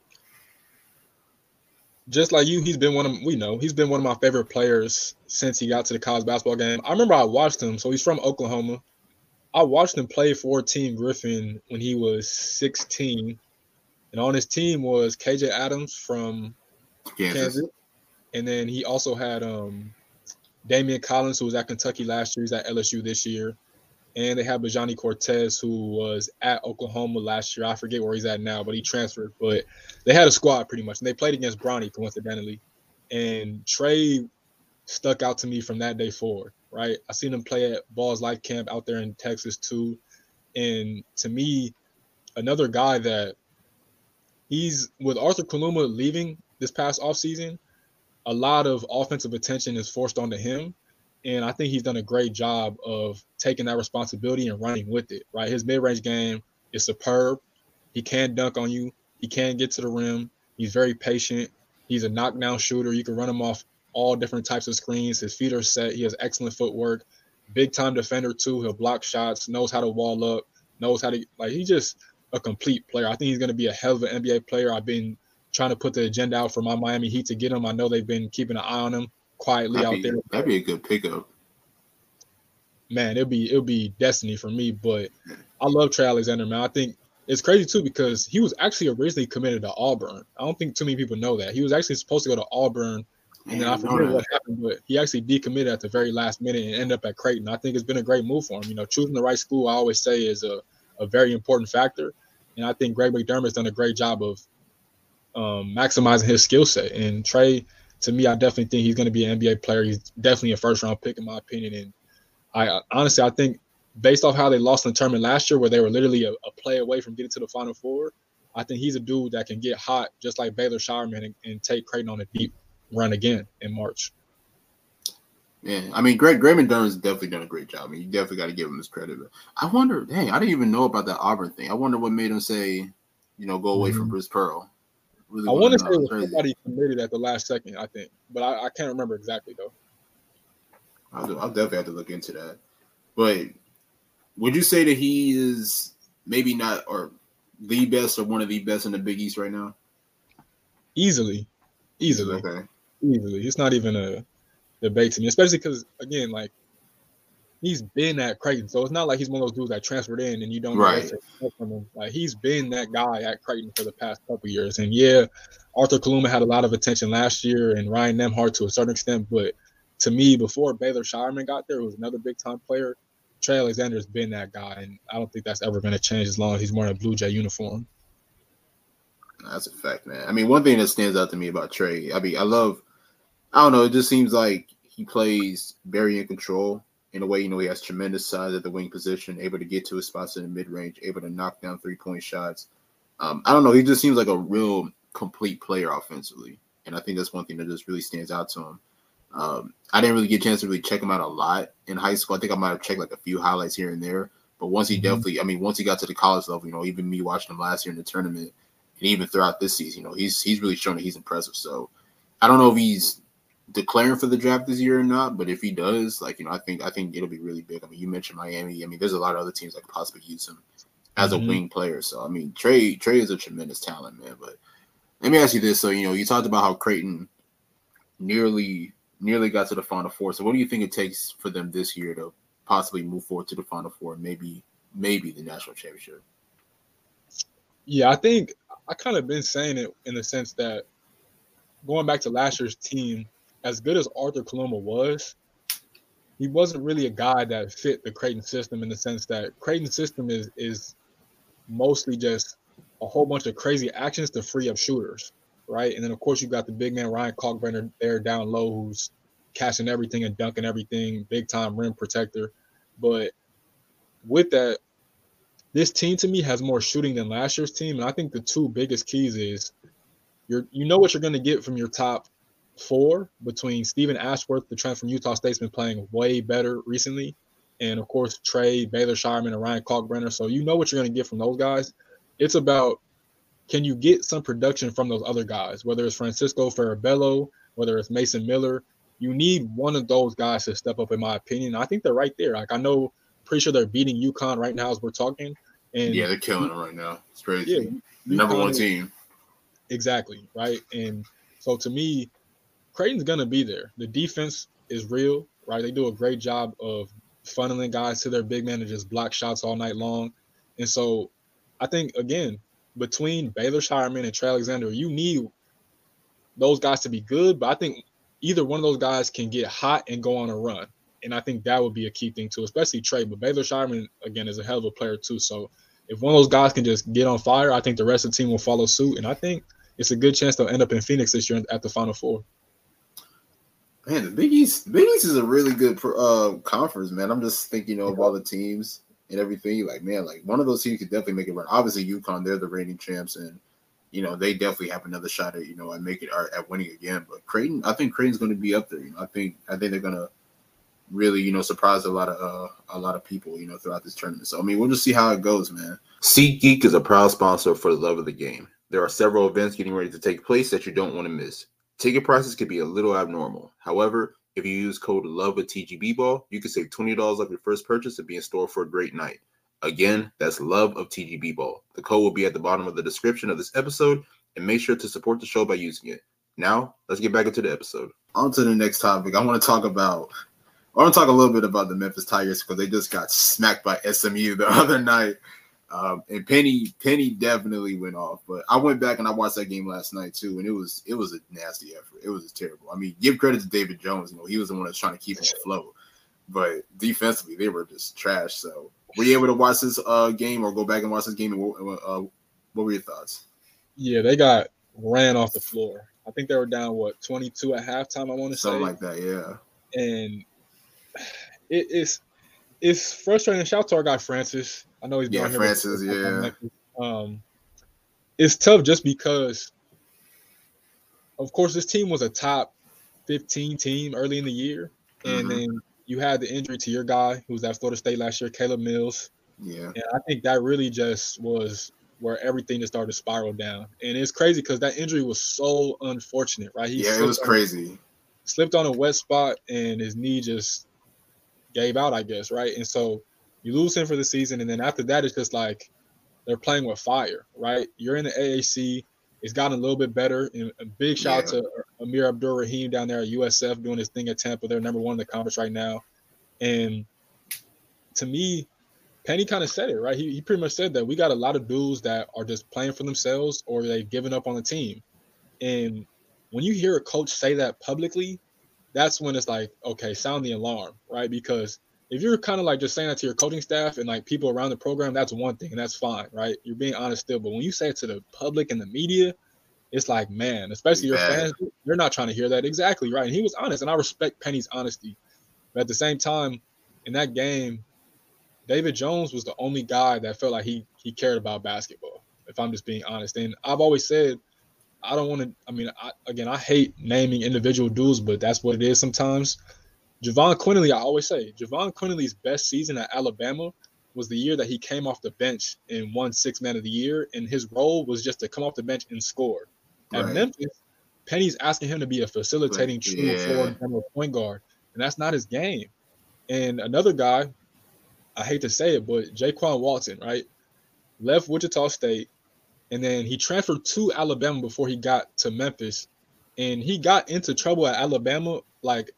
Just like you, he's been one of my favorite players since he got to the college basketball game. I remember I watched him. So he's from Oklahoma. I watched him play for Team Griffin when he was 16. And on his team was KJ Adams from Kansas. And then he also had Damian Collins, who was at Kentucky last year. He's at LSU this year. And they have Bajani Cortez, who was at Oklahoma last year. I forget where he's at now, but he transferred. But they had a squad pretty much. And they played against Bronny, coincidentally. And Trey stuck out to me from that day forward, right? I seen him play at Balls Life Camp out there in Texas too. And to me, another guy that he's with Arthur Kaluma leaving this past offseason, a lot of offensive attention is forced onto him. And I think he's done a great job of taking that responsibility and running with it, right? His mid-range game is superb. He can dunk on you. He can get to the rim. He's very patient. He's a knockdown shooter. You can run him off all different types of screens. His feet are set. He has excellent footwork. Big-time defender, too. He'll block shots, knows how to wall up, knows how to – he's just a complete player. I think he's going to be a hell of an NBA player. I've been trying to put the agenda out for my Miami Heat to get him. I know they've been keeping an eye on him quietly out there. That'd be a good pickup. Man, it'll be destiny for me. But I love Trey Alexander, man. I think it's crazy too because he was actually originally committed to Auburn. I don't think too many people know that. He was actually supposed to go to Auburn, and then I forget what happened, but he actually decommitted at the very last minute and ended up at Creighton. I think it's been a great move for him. Choosing the right school, I always say, is a very important factor. And I think Greg McDermott's done a great job of maximizing his skill set. And Trey, to me, I definitely think he's going to be an NBA player. He's definitely a first-round pick, in my opinion. And I think based off how they lost in the tournament last year, where they were literally a play away from getting to the Final Four, I think he's a dude that can get hot just like Baylor Shireman and take Creighton on a deep run again in March. Yeah, Greg McDermott's definitely done a great job. You definitely got to give him his credit. But I wonder, I didn't even know about that Auburn thing. I wonder what made him say, go away from Bruce Pearl. Really I want to say it was somebody committed at the last second, I think. But I can't remember exactly, though. I'll definitely have to look into that. But would you say that he is maybe not or the best or one of the best in the Big East right now? Easily. Okay. Easily. It's not even a debate to me, especially because, again, he's been at Creighton. So it's not like he's one of those dudes that transferred in and you don't know from him. He's been that guy at Creighton for the past couple of years. And, yeah, Arthur Kaluma had a lot of attention last year and Ryan Nembhard to a certain extent. But to me, before Baylor Shireman got there, who was another big-time player, Trey Alexander's been that guy. And I don't think that's ever going to change as long as he's wearing a Blue Jay uniform. That's a fact, man. I mean, one thing that stands out to me about Trey, I mean, I don't know, it just seems like he plays very in control in a way, he has tremendous size at the wing position, able to get to his spots in the mid-range, able to knock down three-point shots. I don't know, he just seems like a real complete player offensively, and I think that's one thing that just really stands out to him. I didn't really get a chance to really check him out a lot in high school. I think I might have checked like a few highlights here and there, but once he once he got to the college level, even me watching him last year in the tournament, and even throughout this season, he's really shown that he's impressive. So I don't know if he's declaring for the draft this year or not, but if he does, I think it'll be really big. I mean, you mentioned Miami. I mean, there's a lot of other teams that could possibly use him as a wing player. So I mean, Trey is a tremendous talent, man. But let me ask you this: so you talked about how Creighton nearly got to the Final Four. So what do you think it takes for them this year to possibly move forward to the Final Four, maybe the national championship? Yeah, I think I kind of been saying it in the sense that going back to last year's team, as good as Arthur Kaluma was, he wasn't really a guy that fit the Creighton system in the sense that Creighton's system is mostly just a whole bunch of crazy actions to free up shooters, right? And then, of course, you got the big man Ryan Kalkbrenner there down low who's catching everything and dunking everything, big-time rim protector. But with that, this team to me has more shooting than last year's team, and I think the two biggest keys is you know what you're going to get from your top four between Stephen Ashworth, the transfer from Utah State's been playing way better recently, and of course Trey, Baylor Shireman, and Ryan Kalkbrenner. So you know what you're going to get from those guys. It's about can you get some production from those other guys, whether it's Francisco Farabello, whether it's Mason Miller. You need one of those guys to step up, in my opinion. I think they're right there. I know, pretty sure they're beating UConn right now as we're talking. And yeah, they're killing them right now. It's crazy. Yeah, the number one team. Exactly, right? And so to me, Creighton's going to be there. The defense is real, right? They do a great job of funneling guys to their big man and just block shots all night long. And so I think, again, between Baylor Shireman and Trey Alexander, you need those guys to be good, but I think either one of those guys can get hot and go on a run. And I think that would be a key thing too, especially Trey. But Baylor Shireman, again, is a hell of a player too. So if one of those guys can just get on fire, I think the rest of the team will follow suit. And I think it's a good chance they'll end up in Phoenix this year at the Final Four. Man, the Big East is a really good conference, man. I'm just thinking of all the teams and everything. One of those teams could definitely make it run. Obviously, UConn, they're the reigning champs, and they definitely have another shot at at making at winning again. But Creighton, I think Creighton's going to be up there. I think they're going to really surprise a lot of people throughout this tournament. So I mean, we'll just see how it goes, man. SeatGeek is a proud sponsor for the love of the game. There are several events getting ready to take place that you don't want to miss. Ticket prices could be a little abnormal. However, if you use code LOVEOFTGBball, you can save $20 off your first purchase and be in store for a great night. Again, that's LOVEOFTGBball. The code will be at the bottom of the description of this episode, and make sure to support the show by using it. Now, let's get back into the episode. On to the next topic. I want to talk a little bit about the Memphis Tigers because they just got smacked by SMU the other night. And Penny definitely went off. But I went back and I watched that game last night too, and it was a nasty effort. It was terrible. I mean, give credit to David Jones. He was the one that's trying to keep them afloat. But defensively, they were just trash. So, were you able to watch this game or go back and watch this game? And what were your thoughts? Yeah, they got ran off the floor. I think they were down 22 at halftime. I want to say something like that. Yeah, and it's frustrating. Shout out to our guy Francis. I know he's been on here. Francis, yeah. It's tough just because, of course, this team was a top 15 team early in the year, and then you had the injury to your guy who was at Florida State last year, Caleb Mills. Yeah, and I think that really just was where everything just started to spiral down. And it's crazy because that injury was so unfortunate, right? It was crazy. Slipped on a wet spot, and his knee just gave out, I guess, right? And so you lose him for the season, and then after that, it's just like they're playing with fire, right? You're in the AAC. It's gotten a little bit better. And a big shout out to Amir Abdur-Rahim down there at USF doing his thing at Tampa. They're number one in the conference right now. And to me, Penny kind of said it, right? He pretty much said that we got a lot of dudes that are just playing for themselves or they've given up on the team. And when you hear a coach say that publicly, that's when it's like, okay, sound the alarm, right? Because if you're kind of like just saying that to your coaching staff and like people around the program, that's one thing and that's fine, right? You're being honest still. But when you say it to the public and the media, it's like, man, especially your fans, they're not trying to hear that. Exactly, right? And he was honest, and I respect Penny's honesty. But at the same time, in that game, David Jones was the only guy that felt like he cared about basketball, if I'm just being honest. And I've always said, I don't want to – I mean, I hate naming individual dudes, but that's what it is sometimes. Javon Quinley, I always say, Javon Quinley's best season at Alabama was the year that he came off the bench and won Sixth Man of the Year, and his role was just to come off the bench and score. At Memphis, Penny's asking him to be a facilitating true forward and point guard, and that's not his game. And another guy, I hate to say it, but Jaquan Walton, right, left Wichita State, and then he transferred to Alabama before he got to Memphis, and he got into trouble at Alabama, like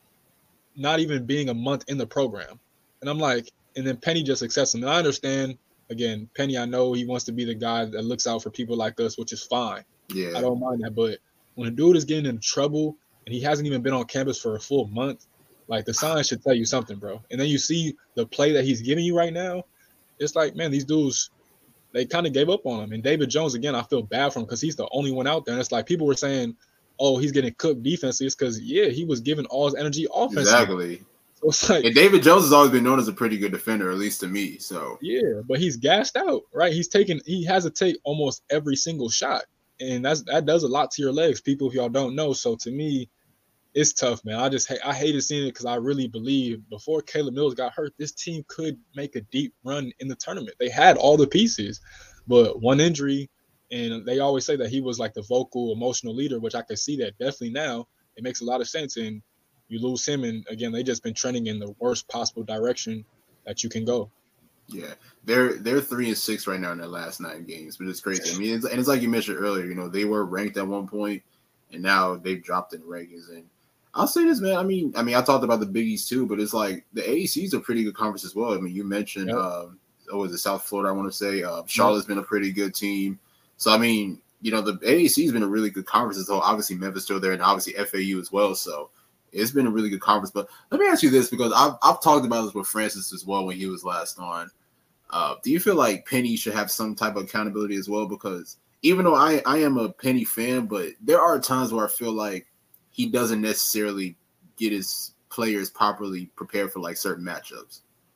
not even being a month in the program. And I'm like, and then Penny just accepts him. And I understand, again, Penny, I know he wants to be the guy that looks out for people like us, which is fine. Yeah, I don't mind that. But when a dude is getting in trouble and he hasn't even been on campus for a full month, like the signs should tell you something, bro. And then you see the play that he's giving you right now. It's like, man, these dudes, they kind of gave up on him. And David Jones, again, I feel bad for him because he's the only one out there. And it's like people were saying, oh, he's getting cooked defensively. It's because, yeah, he was giving all his energy offensively. Exactly. So it's like, and David Jones has always been known as a pretty good defender, at least to me. So yeah, but he's gassed out, right? He has to take almost every single shot. And that does a lot to your legs, people, if y'all don't know. So to me, it's tough, man. I hated seeing it because I really believe before Caleb Mills got hurt, this team could make a deep run in the tournament. They had all the pieces, but one injury, and they always say that he was like the vocal, emotional leader, which I can see that definitely now. It makes a lot of sense. And you lose him, and again, they just been trending in the worst possible direction that you can go. Yeah, they're 3-6 right now in their last 9 games, but it's crazy. I mean, it's like you mentioned earlier. You know, they were ranked at one point, and now they've dropped in rankings. And I'll say this, man. I mean, I talked about the Big East too, but it's like the AAC is a pretty good conference as well. I mean, you mentioned, was it South Florida? I want to say Charlotte's been a pretty good team. So I mean, you know, the AAC has been a really good conference. So obviously Memphis still there, and obviously FAU as well. So it's been a really good conference. But let me ask you this, because I've talked about this with Francis as well when he was last on. Do you feel like Penny should have some type of accountability as well? Because even though I am a Penny fan, but there are times where I feel like he doesn't necessarily get his players properly prepared for like certain matchups.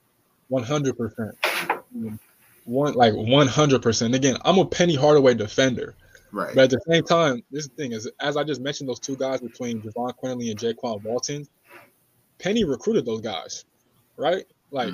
100%. 100%. Again, I'm a Penny Hardaway defender. Right. But at the same time, this thing is, as I just mentioned, those two guys between Javon Quinley and Jaquan Walton, Penny recruited those guys, right? Like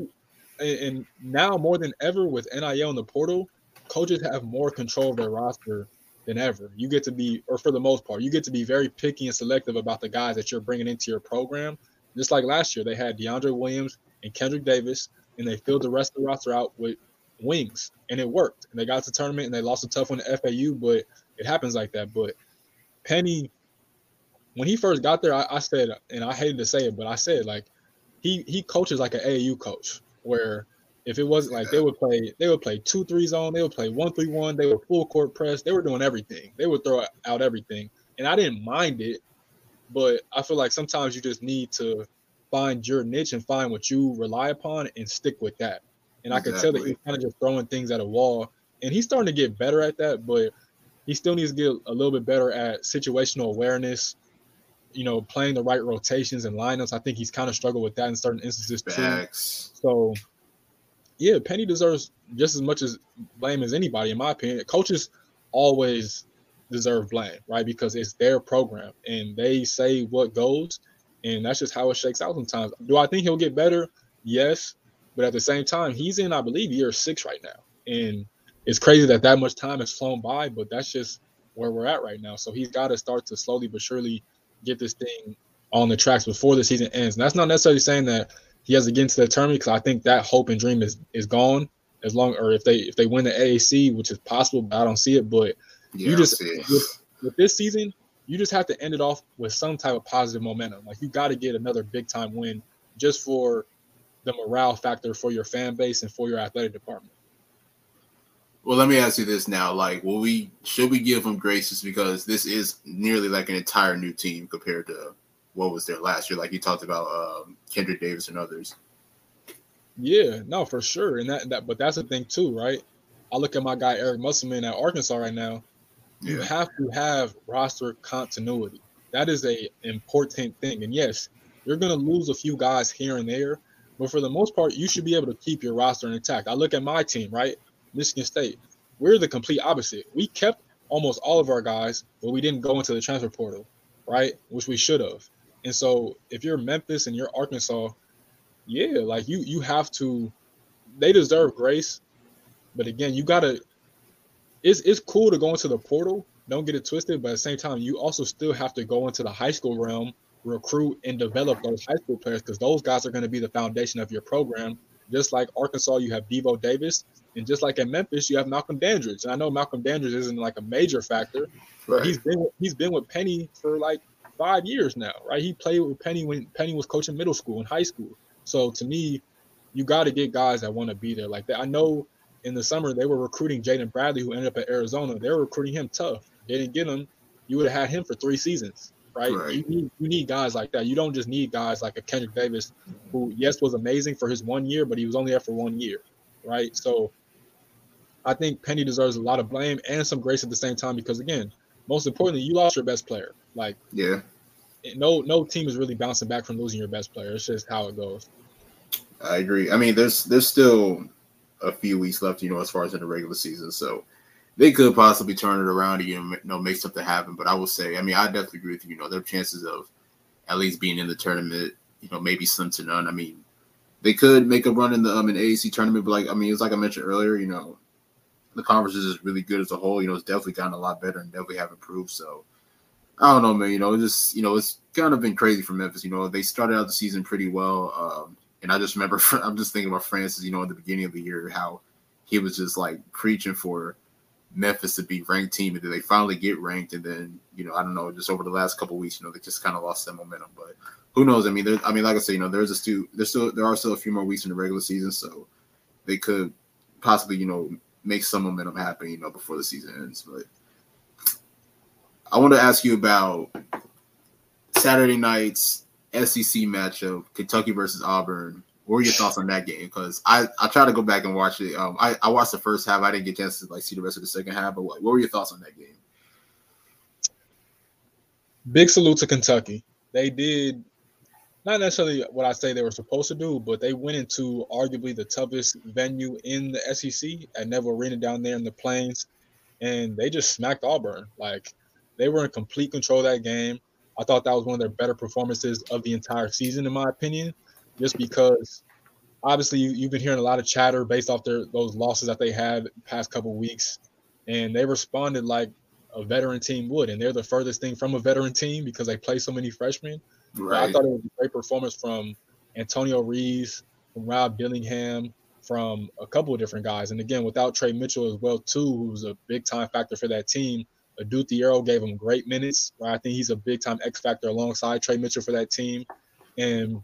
and now more than ever with NIL and the portal, coaches have more control of their roster than ever. You get to be, or for the most part, you get to be very picky and selective about the guys that you're bringing into your program. Just like last year, they had DeAndre Williams and Kendrick Davis, and they filled the rest of the roster out with wings, and it worked. And they got to the tournament, and they lost a tough one to FAU, but it happens like that. But Penny, when he first got there, I said, and I hated to say it, but I said, like, he coaches like an AAU coach, where if it wasn't like they would play 2-3 zone, they would play 1-3-1, they would full court press, they were doing everything. They would throw out everything. And I didn't mind it, but I feel like sometimes you just need to find your niche and find what you rely upon and stick with that. And I could tell that he's kind of just throwing things at a wall. And he's starting to get better at that, but he still needs to get a little bit better at situational awareness, you know, playing the right rotations and lineups. I think he's kind of struggled with that in certain instances too. So, yeah, Penny deserves just as much as blame as anybody, in my opinion. Coaches always deserve blame, right? Because it's their program and they say what goes, and that's just how it shakes out sometimes. Do I think he'll get better? Yes. But at the same time, he's in, I believe, year 6 right now. And it's crazy that much time has flown by, but that's just where we're at right now. So he's got to start to slowly but surely get this thing on the tracks before the season ends. And that's not necessarily saying that he has to get into the tournament, because I think that hope and dream is gone as long, or if they win the AAC, which is possible, but I don't see it. But yeah, you just with this season, you just have to end it off with some type of positive momentum. Like, you got to get another big time win just for the morale factor for your fan base and for your athletic department. Well, let me ask you this now. Like, should we give them grace just because this is nearly like an entire new team compared to what was there last year? Like you talked about Kendrick Davis and others. Yeah, no, for sure. And but that's the thing too, right? I look at my guy Eric Musselman at Arkansas right now. You Yeah, have to have roster continuity. That is a important thing. And yes, you're going to lose a few guys here and there, but for the most part, you should be able to keep your roster intact. I look at my team, right? Michigan State. We're the complete opposite. We kept almost all of our guys, but we didn't go into the transfer portal, right? Which we should have. And so if you're Memphis and you're Arkansas, yeah, like you have to. They deserve grace, but again, you gotta. It's cool to go into the portal. Don't get it twisted, but at the same time, you also still have to go into the high school realm, recruit and develop those high school players because those guys are going to be the foundation of your program. Just like Arkansas, you have Devo Davis, and just like at Memphis, you have Malcolm Dandridge. And I know Malcolm Dandridge isn't like a major factor, but right. he's been with Penny for like 5 years now, right? He played with Penny when Penny was coaching middle school and high school. So to me, you got to get guys that want to be there like that. I know in the summer they were recruiting Jaden Bradley, who ended up at Arizona. They were recruiting him tough. They didn't get him. You would have had him for 3 seasons, right? Right. You need guys like that. You don't just need guys like a Kendrick Davis, who yes was amazing for his 1 year, but he was only there for 1 year, right? So I think Penny deserves a lot of blame and some grace at the same time because again, most importantly, you lost your best player. Like Yeah, no team is really bouncing back from losing your best player. It's just how it goes. I agree. I mean, there's still a few weeks left, as far as in the regular season, so they could possibly turn it around and make something happen. But I will say, I mean, I definitely agree with you. Their chances of at least being in the tournament, maybe slim to none. I mean, they could make a run in the an AAC tournament, but it's like I mentioned earlier, the conference is just really good as a whole. It's definitely gotten a lot better and definitely have improved. So I don't know, man. It's kind of been crazy for Memphis. They started out the season pretty well, and I just remember I'm just thinking about Francis. At the beginning of the year, how he was just like preaching for Memphis to be ranked team, and then they finally get ranked, and then I don't know, just over the last couple of weeks, they just kind of lost that momentum. But who knows? I mean, like I say, there are still a few more weeks in the regular season, so they could possibly make some momentum happen, before the season ends. But I want to ask you about Saturday night's SEC matchup, Kentucky versus Auburn. What were your thoughts on that game? Because I tried to go back and watch it. I watched the first half. I didn't get a chance to see the rest of the second half. But what were your thoughts on that game? Big salute to Kentucky. They did not necessarily what I say they were supposed to do, but they went into arguably the toughest venue in the SEC at Neville Arena down there in the Plains, and they just smacked Auburn. Like they were in complete control of that game. I thought that was one of their better performances of the entire season, in my opinion, just because obviously you've been hearing a lot of chatter based off those losses that they had the past couple of weeks, and they responded like a veteran team would, and they're the furthest thing from a veteran team because they play so many freshmen. But I Right. thought it was a great performance from Antonio Reeves, from Rob Dillingham, from a couple of different guys. And again, without Trey Mitchell as well, too, who was a big time factor for that team. Adou Thiero gave him great minutes. Right? I think he's a big time X factor alongside Trey Mitchell for that team. And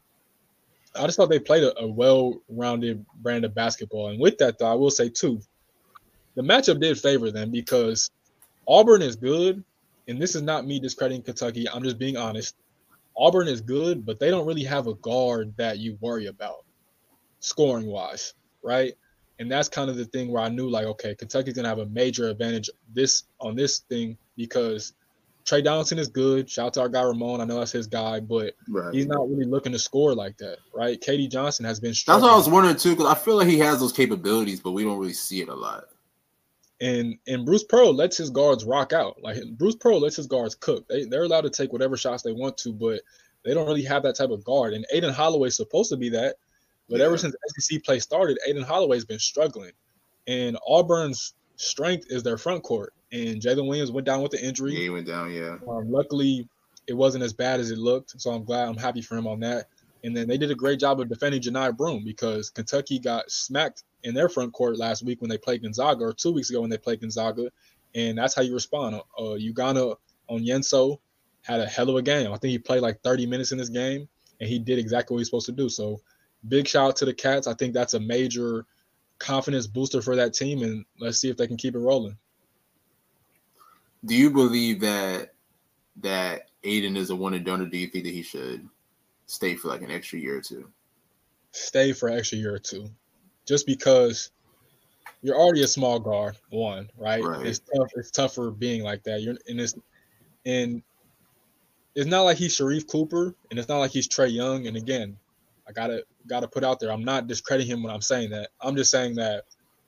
I just thought they played a well rounded brand of basketball. And with that, though, I will say, too, the matchup did favor them because Auburn is good. And this is not me discrediting Kentucky. I'm just being honest. Auburn is good, but they don't really have a guard that you worry about scoring wise, right? And that's kind of the thing where I knew like, okay, Kentucky's gonna have a major advantage on this thing because Trey Donaldson is good. Shout out to our guy Ramon. I know that's his guy, but Right. he's not really looking to score like that, right? Katie Johnson has been That's struggling. what I was wondering too, because I feel like he has those capabilities, but we don't really see it a lot. And Bruce Pearl lets his guards rock out. Like Bruce Pearl lets his guards cook. They're allowed to take whatever shots they want to, but they don't really have that type of guard. And Aiden Holloway's supposed to be that, but ever since SEC play started, Aiden Holloway's been struggling. And Auburn's strength is their front court. And Jalen Williams went down with the injury. Yeah, he went down. Yeah. Luckily, it wasn't as bad as it looked, so I'm happy for him on that. And then they did a great job of defending Janai Broome because Kentucky got smacked in their front court last week when they played Gonzaga, or 2 weeks ago when they played Gonzaga. And that's how you respond. Ugonna Onyenso had a hell of a game. I think he played like 30 minutes in this game, and he did exactly what he's supposed to do. So big shout out to the Cats. I think that's a major confidence booster for that team, and let's see if they can keep it rolling. Do you believe that Aiden is a one and done, or do you think that he should stay for like an extra year or two? stay for an extra year or two, just because you're already a small guard. One, right? It's tough. It's tougher being like that. And it's not like he's Sharif Cooper, and it's not like he's Trae Young. And again, I gotta put out there, I'm not discrediting him when I'm saying that. I'm just saying that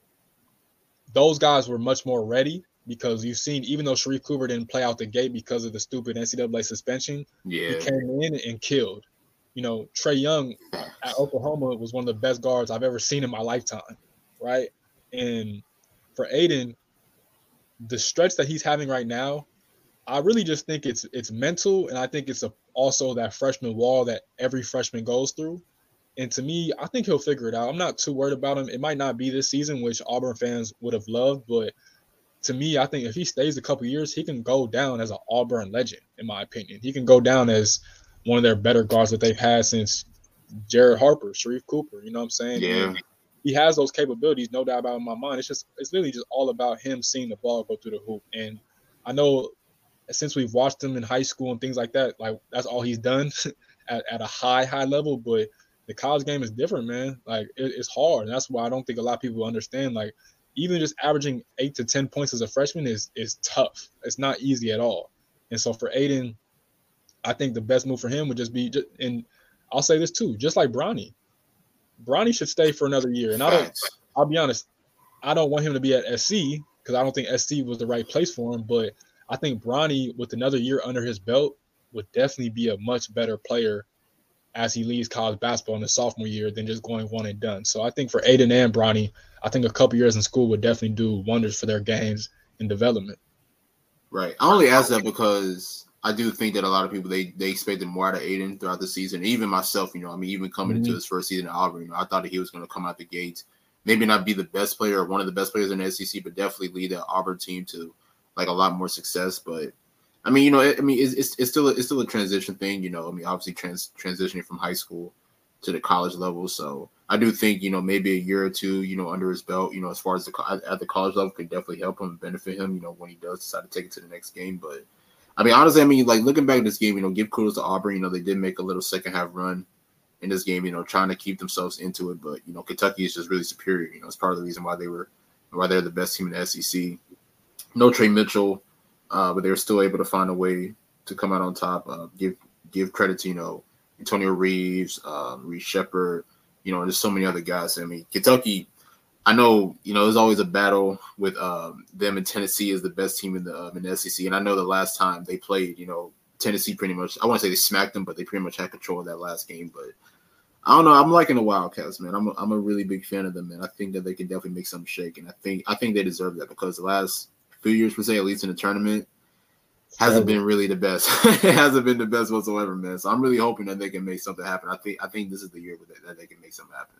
those guys were much more ready, because you've seen, even though Sharif Cooper didn't play out the gate because of the stupid NCAA suspension, he came in and killed. Trae Young at Oklahoma was one of the best guards I've ever seen in my lifetime, right? And for Aiden, the stretch that he's having right now, I really just think it's mental, and I think it's also that freshman wall that every freshman goes through. And to me, I think he'll figure it out. I'm not too worried about him. It might not be this season, which Auburn fans would have loved, but to me, I think if he stays a couple years, he can go down as an Auburn legend, in my opinion. He can go down as one of their better guards that they've had since Jared Harper, Sharif Cooper. You know what I'm saying? Yeah. And he has those capabilities, no doubt about it in my mind. It's literally just all about him seeing the ball go through the hoop. And I know since we've watched him in high school and things like that, like that's all he's done at a high level. But the college game is different, man. Like it's hard. And that's why I don't think a lot of people understand. Like even just averaging 8 to 10 points as a freshman is tough. It's not easy at all. And so for Aiden, I think the best move for him would just be, and I'll say this too, just like Bronny. Bronny should stay for another year. And I'll be honest, I don't want him to be at SC because I don't think SC was the right place for him. But I think Bronny, with another year under his belt, would definitely be a much better player as he leaves college basketball in his sophomore year than just going one and done. So I think for Aiden and Bronny, I think a couple years in school would definitely do wonders for their games and development. Right. I only ask that because I do think that a lot of people, they expected more out of Aiden throughout the season. Even myself, even coming into his first season at Auburn, I thought that he was going to come out the gates, maybe not be the best player or one of the best players in the SEC, but definitely lead that Auburn team to like a lot more success. But it's still a transition thing. Obviously transitioning from high school to the college level. So I do think, maybe a year or two, under his belt, as far as at the college level could definitely help him and benefit him, when he does decide to take it to the next game. But honestly, like looking back at this game, give kudos to Auburn. They did make a little second half run in this game, trying to keep themselves into it. But, Kentucky is just really superior. It's part of the reason why they're the best team in the SEC. No Trey Mitchell, but they were still able to find a way to come out on top. Give credit to, Antonio Reeves, Reese Shepard, and there's so many other guys. Kentucky, I know, there's always a battle with them, and Tennessee is the best team in the SEC. And I know the last time they played, Tennessee pretty much, I want to say they smacked them, but they pretty much had control of that last game. But I don't know. I'm liking the Wildcats, man. I'm a really big fan of them, man. I think that they can definitely make something shake, and I think they deserve that because the last few years, per se, at least in the tournament, hasn't been really the best. It hasn't been the best whatsoever, man. So I'm really hoping that they can make something happen. I think this is the year that they can make something happen.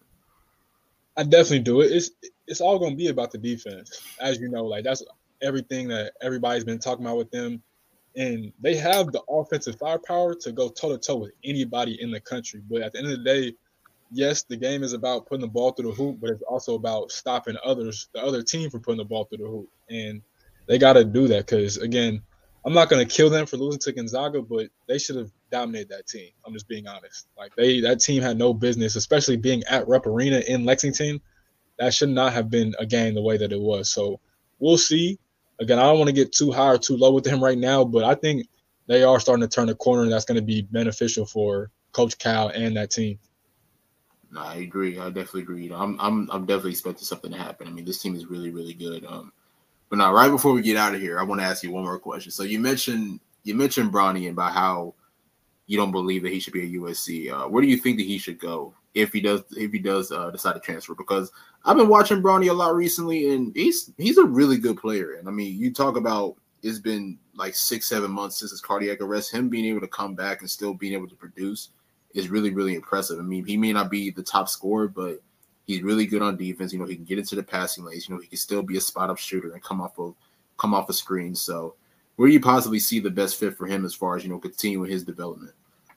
I definitely do it. It's all going to be about the defense, as you know. Like that's everything that everybody's been talking about with them, and they have the offensive firepower to go toe to toe with anybody in the country. But at the end of the day, yes, the game is about putting the ball through the hoop, but it's also about stopping the other team from putting the ball through the hoop, and they got to do that because again. I'm not going to kill them for losing to Gonzaga, but they should have dominated that team. I'm just being honest. Like that team had no business, especially being at Rupp Arena in Lexington. That should not have been a game the way that it was. So we'll see. Again, I don't want to get too high or too low with them right now, but I think they are starting to turn the corner, and that's going to be beneficial for Coach Cal and that team. No, I agree. I definitely agree. I'm definitely expecting something to happen. This team is really, really good. But now, right before we get out of here, I want to ask you one more question. So you mentioned Bronny about how you don't believe that he should be at USC. Where do you think that he should go if he does decide to transfer? Because I've been watching Bronny a lot recently, and he's a really good player. And you talk about it's been like 6-7 months since his cardiac arrest. Him being able to come back and still being able to produce is really, really impressive. He may not be the top scorer, but he's really good on defense. He can get into the passing lanes. He can still be a spot-up shooter and come off a screen. So where do you possibly see the best fit for him as far as, continuing his development?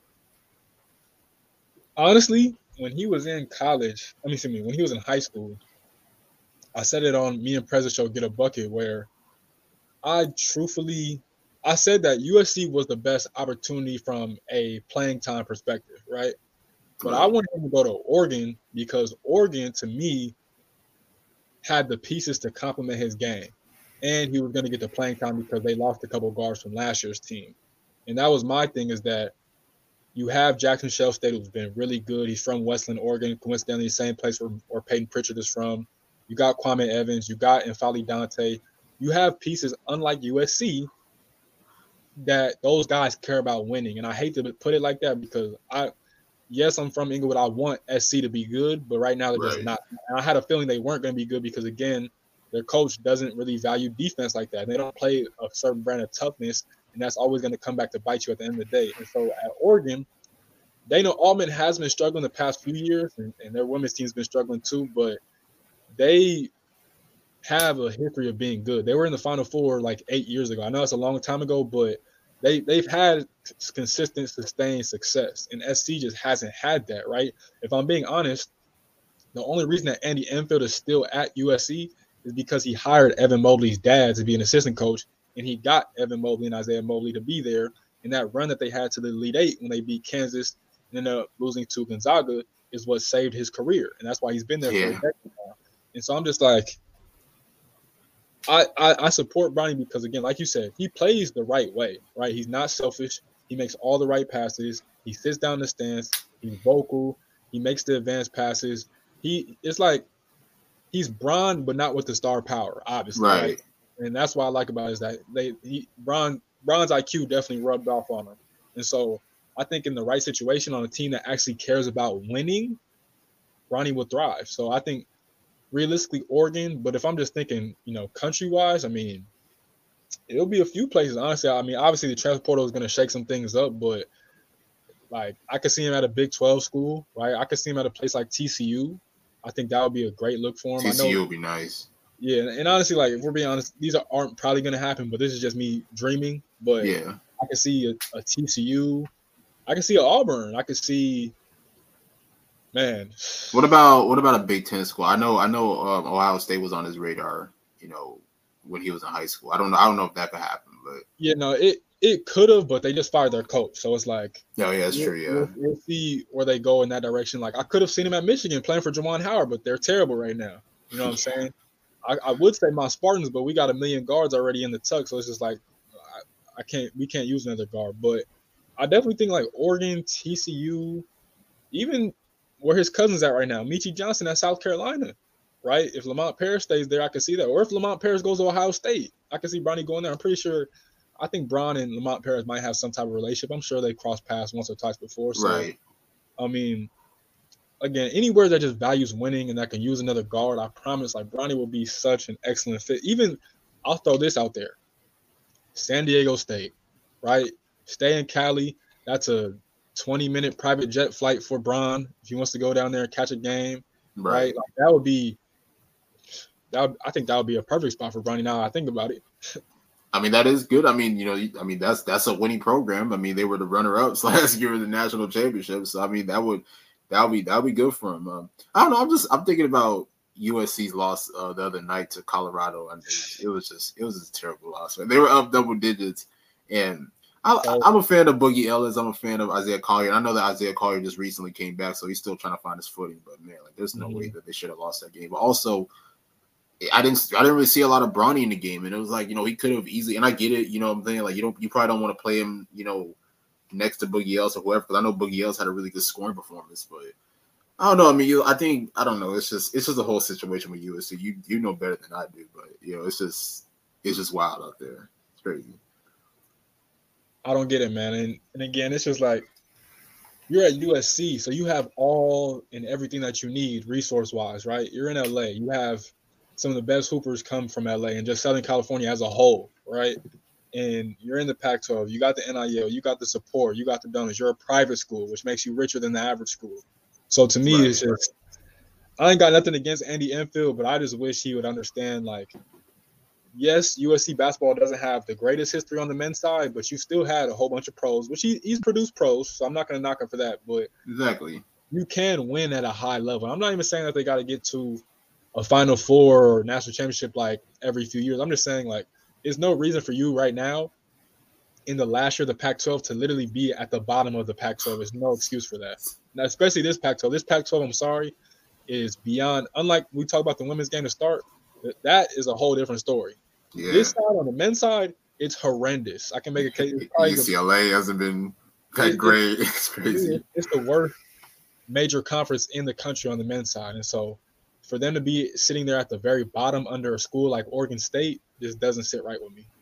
Honestly, when he was in college, when he was in high school, I said it on Me and Prez Show Get a Bucket where I said that USC was the best opportunity from a playing time perspective, right? But I wanted him to go to Oregon because Oregon, to me, had the pieces to complement his game. And he was going to get the playing time because they lost a couple of guards from last year's team. And that was my thing, is that you have Jackson Shelstad, who's been really good. He's from Westland, Oregon, coincidentally the same place where Peyton Pritchard is from. You got Kwame Evans. You got N'Faly Dante. You have pieces, unlike USC, that those guys care about winning. And I hate to put it like that because I'm from Inglewood. I want SC to be good, but right now they're just not. And I had a feeling they weren't going to be good because, again, their coach doesn't really value defense like that. They don't play a certain brand of toughness, and that's always going to come back to bite you at the end of the day. And so at Oregon, they know Altman has been struggling the past few years, and their women's team's been struggling too, but they have a history of being good. They were in the Final Four like 8 years ago. I know it's a long time ago, but they've had consistent, sustained success, and SC just hasn't had that, right? If I'm being honest, the only reason that Andy Enfield is still at USC is because he hired Evan Mobley's dad to be an assistant coach, and he got Evan Mobley and Isaiah Mobley to be there. And that run that they had to the Elite Eight when they beat Kansas and ended up losing to Gonzaga is what saved his career, and that's why he's been there for a decade now. And so I'm just like, I support Bronny because, again, like you said, he plays the right way, right? He's not selfish. He makes all the right passes. He sits down in the stance. He's vocal. He makes the advanced passes. It's like he's Bron, but not with the star power, obviously. Right? And that's what I like about it, is that Bron's IQ definitely rubbed off on him. And so I think in the right situation on a team that actually cares about winning, Bronny will thrive. So I think realistically Oregon, but if I'm just thinking, country-wise, I mean, it'll be a few places, honestly. I mean, obviously the transfer portal is going to shake some things up, but like I could see him at a Big 12 school, right? I could see him at a place like TCU. I think that would be a great look for him. TCU would be nice. Yeah, and honestly, like if we're being honest, these aren't probably going to happen, but this is just me dreaming. But yeah, I could see a TCU. I could see an Auburn. I could see, man. What about a Big Ten school? I know. Ohio State was on his radar, when he was in high school. I don't know if that could happen, but yeah, no, it could have, but they just fired their coach, so it's like, that's true. Yeah, we'll see where they go in that direction. Like I could have seen him at Michigan playing for Juwan Howard, but they're terrible right now. You know what I'm saying? I would say my Spartans, but we got 1 million guards already in the tuck, so it's just like we can't use another guard. But I definitely think like Oregon, TCU, even where his cousin's at right now, Michi Johnson at South Carolina, right? If Lamont Paris stays there, I can see that. Or if Lamont Paris goes to Ohio State, I can see Bronny going there. I'm pretty sure. I think Bron and Lamont Paris might have some type of relationship. I'm sure they crossed paths once or twice before. So, right. I mean, again, anywhere that just values winning and that can use another guard, I promise, like Bronny will be such an excellent fit. Even, I'll throw this out there. San Diego State, right? Stay in Cali. That's a 20-minute private jet flight for Bron if he wants to go down there and catch a game, right? Like I think that would be a perfect spot for Bronny now I think about it. I mean, that is good. I mean, that's a winning program. I mean, they were the runner-ups last year in the national championship. So I mean, that would be good for him. I don't know. I'm thinking about USC's loss the other night to Colorado, and it was a terrible loss. They were up double digits, and I'm a fan of Boogie Ellis. I'm a fan of Isaiah Collier. And I know that Isaiah Collier just recently came back, so he's still trying to find his footing. But man, like there's no way that they should have lost that game. But also, I didn't really see a lot of Bronny in the game, and it was like, he could have easily. And I get it, what I'm saying, like you probably don't want to play him, next to Boogie Ellis or whoever, because I know Boogie Ellis had a really good scoring performance, but I don't know. I mean, I don't know. It's just the whole situation with USC. You know better than I do, but it's just wild out there. It's crazy. I don't get it, man. And again, it's just like you're at USC, so you have all and everything that you need resource-wise, right? You're in LA. You have some of the best hoopers come from LA and just Southern California as a whole, right? And you're in the Pac-12. You got the NIL. You got the support. You got the donors. You're a private school, which makes you richer than the average school. So to me, it's just I ain't got nothing against Andy Enfield, but I just wish he would understand, like, yes, USC basketball doesn't have the greatest history on the men's side, but you still had a whole bunch of pros, which he's produced pros, so I'm not going to knock him for that. But exactly, you can win at a high level. I'm not even saying that they got to get to a Final Four or national championship like every few years. I'm just saying, like, there's no reason for you right now in the last year of the Pac-12 to literally be at the bottom of the Pac-12. There's no excuse for that. Now, especially this Pac-12. This Pac-12, I'm sorry, is beyond. Unlike we talk about the women's game to start, that is a whole different story. Yeah. This side on the men's side, it's horrendous. I can make a case. UCLA hasn't been that great. It's crazy. It's the worst major conference in the country on the men's side, and so for them to be sitting there at the very bottom under a school like Oregon State just doesn't sit right with me.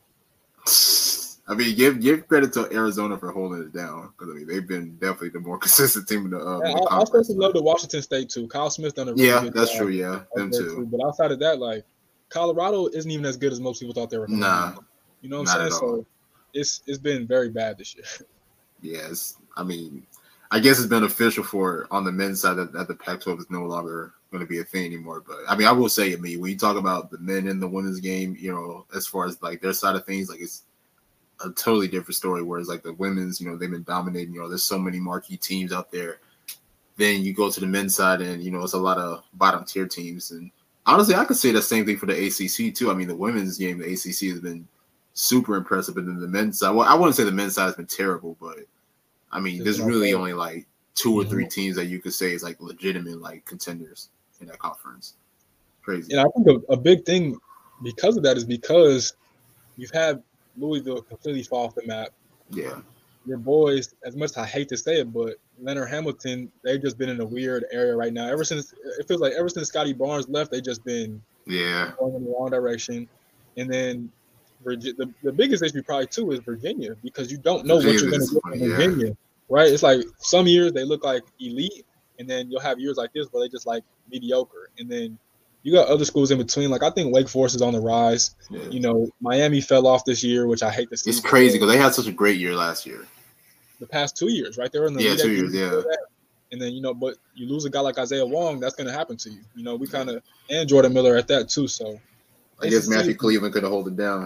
I mean, give credit to Arizona for holding it down because I mean they've been definitely the more consistent team in the conference. I also love the Washington State too. Kyle Smith done a really good that's job. True. Yeah, them too. But outside of that, like Colorado isn't even as good as most people thought they were. Nah, you know what I'm saying? So it's been very bad this year. Yes, I mean, I guess it's beneficial for on the men's side that the Pac-12 is no longer going to be a thing anymore. But I mean, I will say, when you talk about the men and the women's game, you know, as far as like their side of things, like it's a totally different story. Whereas like the women's, you know, they've been dominating. You know, there's so many marquee teams out there. Then you go to the men's side, and you know, it's a lot of bottom tier teams. And honestly, I could say the same thing for the ACC too. I mean, the women's game, the ACC has been super impressive, but then the men's side. Well, I wouldn't say the men's side has been terrible, but I mean, there's really only like 2 or 3 teams that you could say is like legitimate like contenders in that conference. Crazy. And I think a big thing because of that is because you've had Louisville completely fall off the map. Yeah. Your boys, as much as I hate to say it, but Leonard Hamilton, they've just been in a weird area right now. Ever since Scotty Barnes left, they've just been going in the wrong direction. And then the biggest issue probably too is Virginia, because you don't know what you're going to get from Virginia, right? It's like some years they look like elite, and then you'll have years like this where they just like mediocre, and then you got other schools in between. Like I think Wake Forest is on the rise. Yeah. You know, Miami fell off this year, which I hate to see. It's crazy because they had such a great year last year. The past 2 years, right? They were in the 2 years, yeah. And then, you know, but you lose a guy like Isaiah Wong, that's going to happen to you. You know, we kind of – and Jordan Miller at that too, so. I guess Matthew Cleveland could have held it down.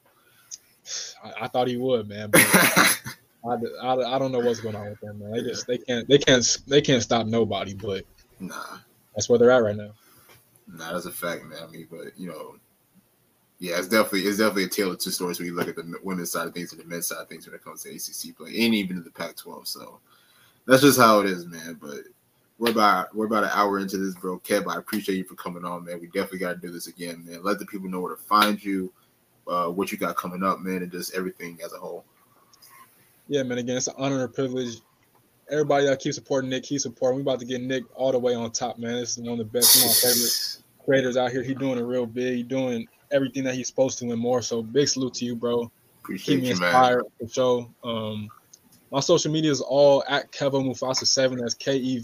I thought he would, man. But I don't know what's going on with them, man. They can't stop nobody, but that's where they're at right now. Nah, that's a fact, man. I mean, but you know, yeah, it's definitely a tale of two stories when you look at the women's side of things and the men's side of things when it comes to ACC play, and even in the Pac-12. So that's just how it is, man. But we're about an hour into this, bro. Kev, I appreciate you for coming on, man. We definitely got to do this again, man. Let the people know where to find you, what you got coming up, man, and just everything as a whole. Yeah, man. Again, it's an honor and a privilege. Everybody that keeps supporting Nick, keep supporting. We about to get Nick all the way on top, man. This is one of the best, one of my favorite creators out here. He's doing it real big. He's doing everything that he's supposed to and more. So big salute to you, bro. Appreciate Keep me you, inspired man. for sure. My social media is all at Kevo Mufasa 7. That's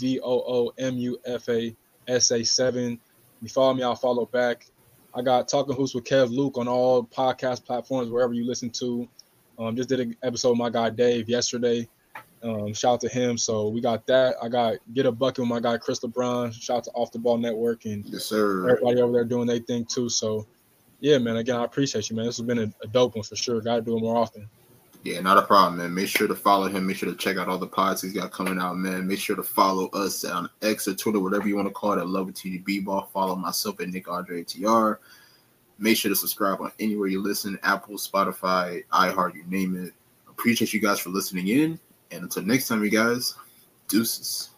KEVOO MUFASA7. You follow me, I'll follow back. I got Talking Hoops with Kev Luke on all podcast platforms, wherever you listen to. Just did an episode with my guy Dave yesterday. Shout out to him. So we got that. I got Get a Bucket with my guy Chris LeBron. Shout out to Off the Ball Network and yes, sir. Everybody over there doing their thing too. So yeah, man. Again, I appreciate you, man. This has been a dope one for sure. Got to do it more often. Yeah, not a problem, man. Make sure to follow him. Make sure to check out all the pods he's got coming out, man. Make sure to follow us on X or Twitter, whatever you want to call it, at Love with TGB Ball. Follow myself at Nick Andre TR. Make sure to subscribe on anywhere you listen, Apple, Spotify, iHeart, you name it. Appreciate you guys for listening in. And until next time, you guys, deuces.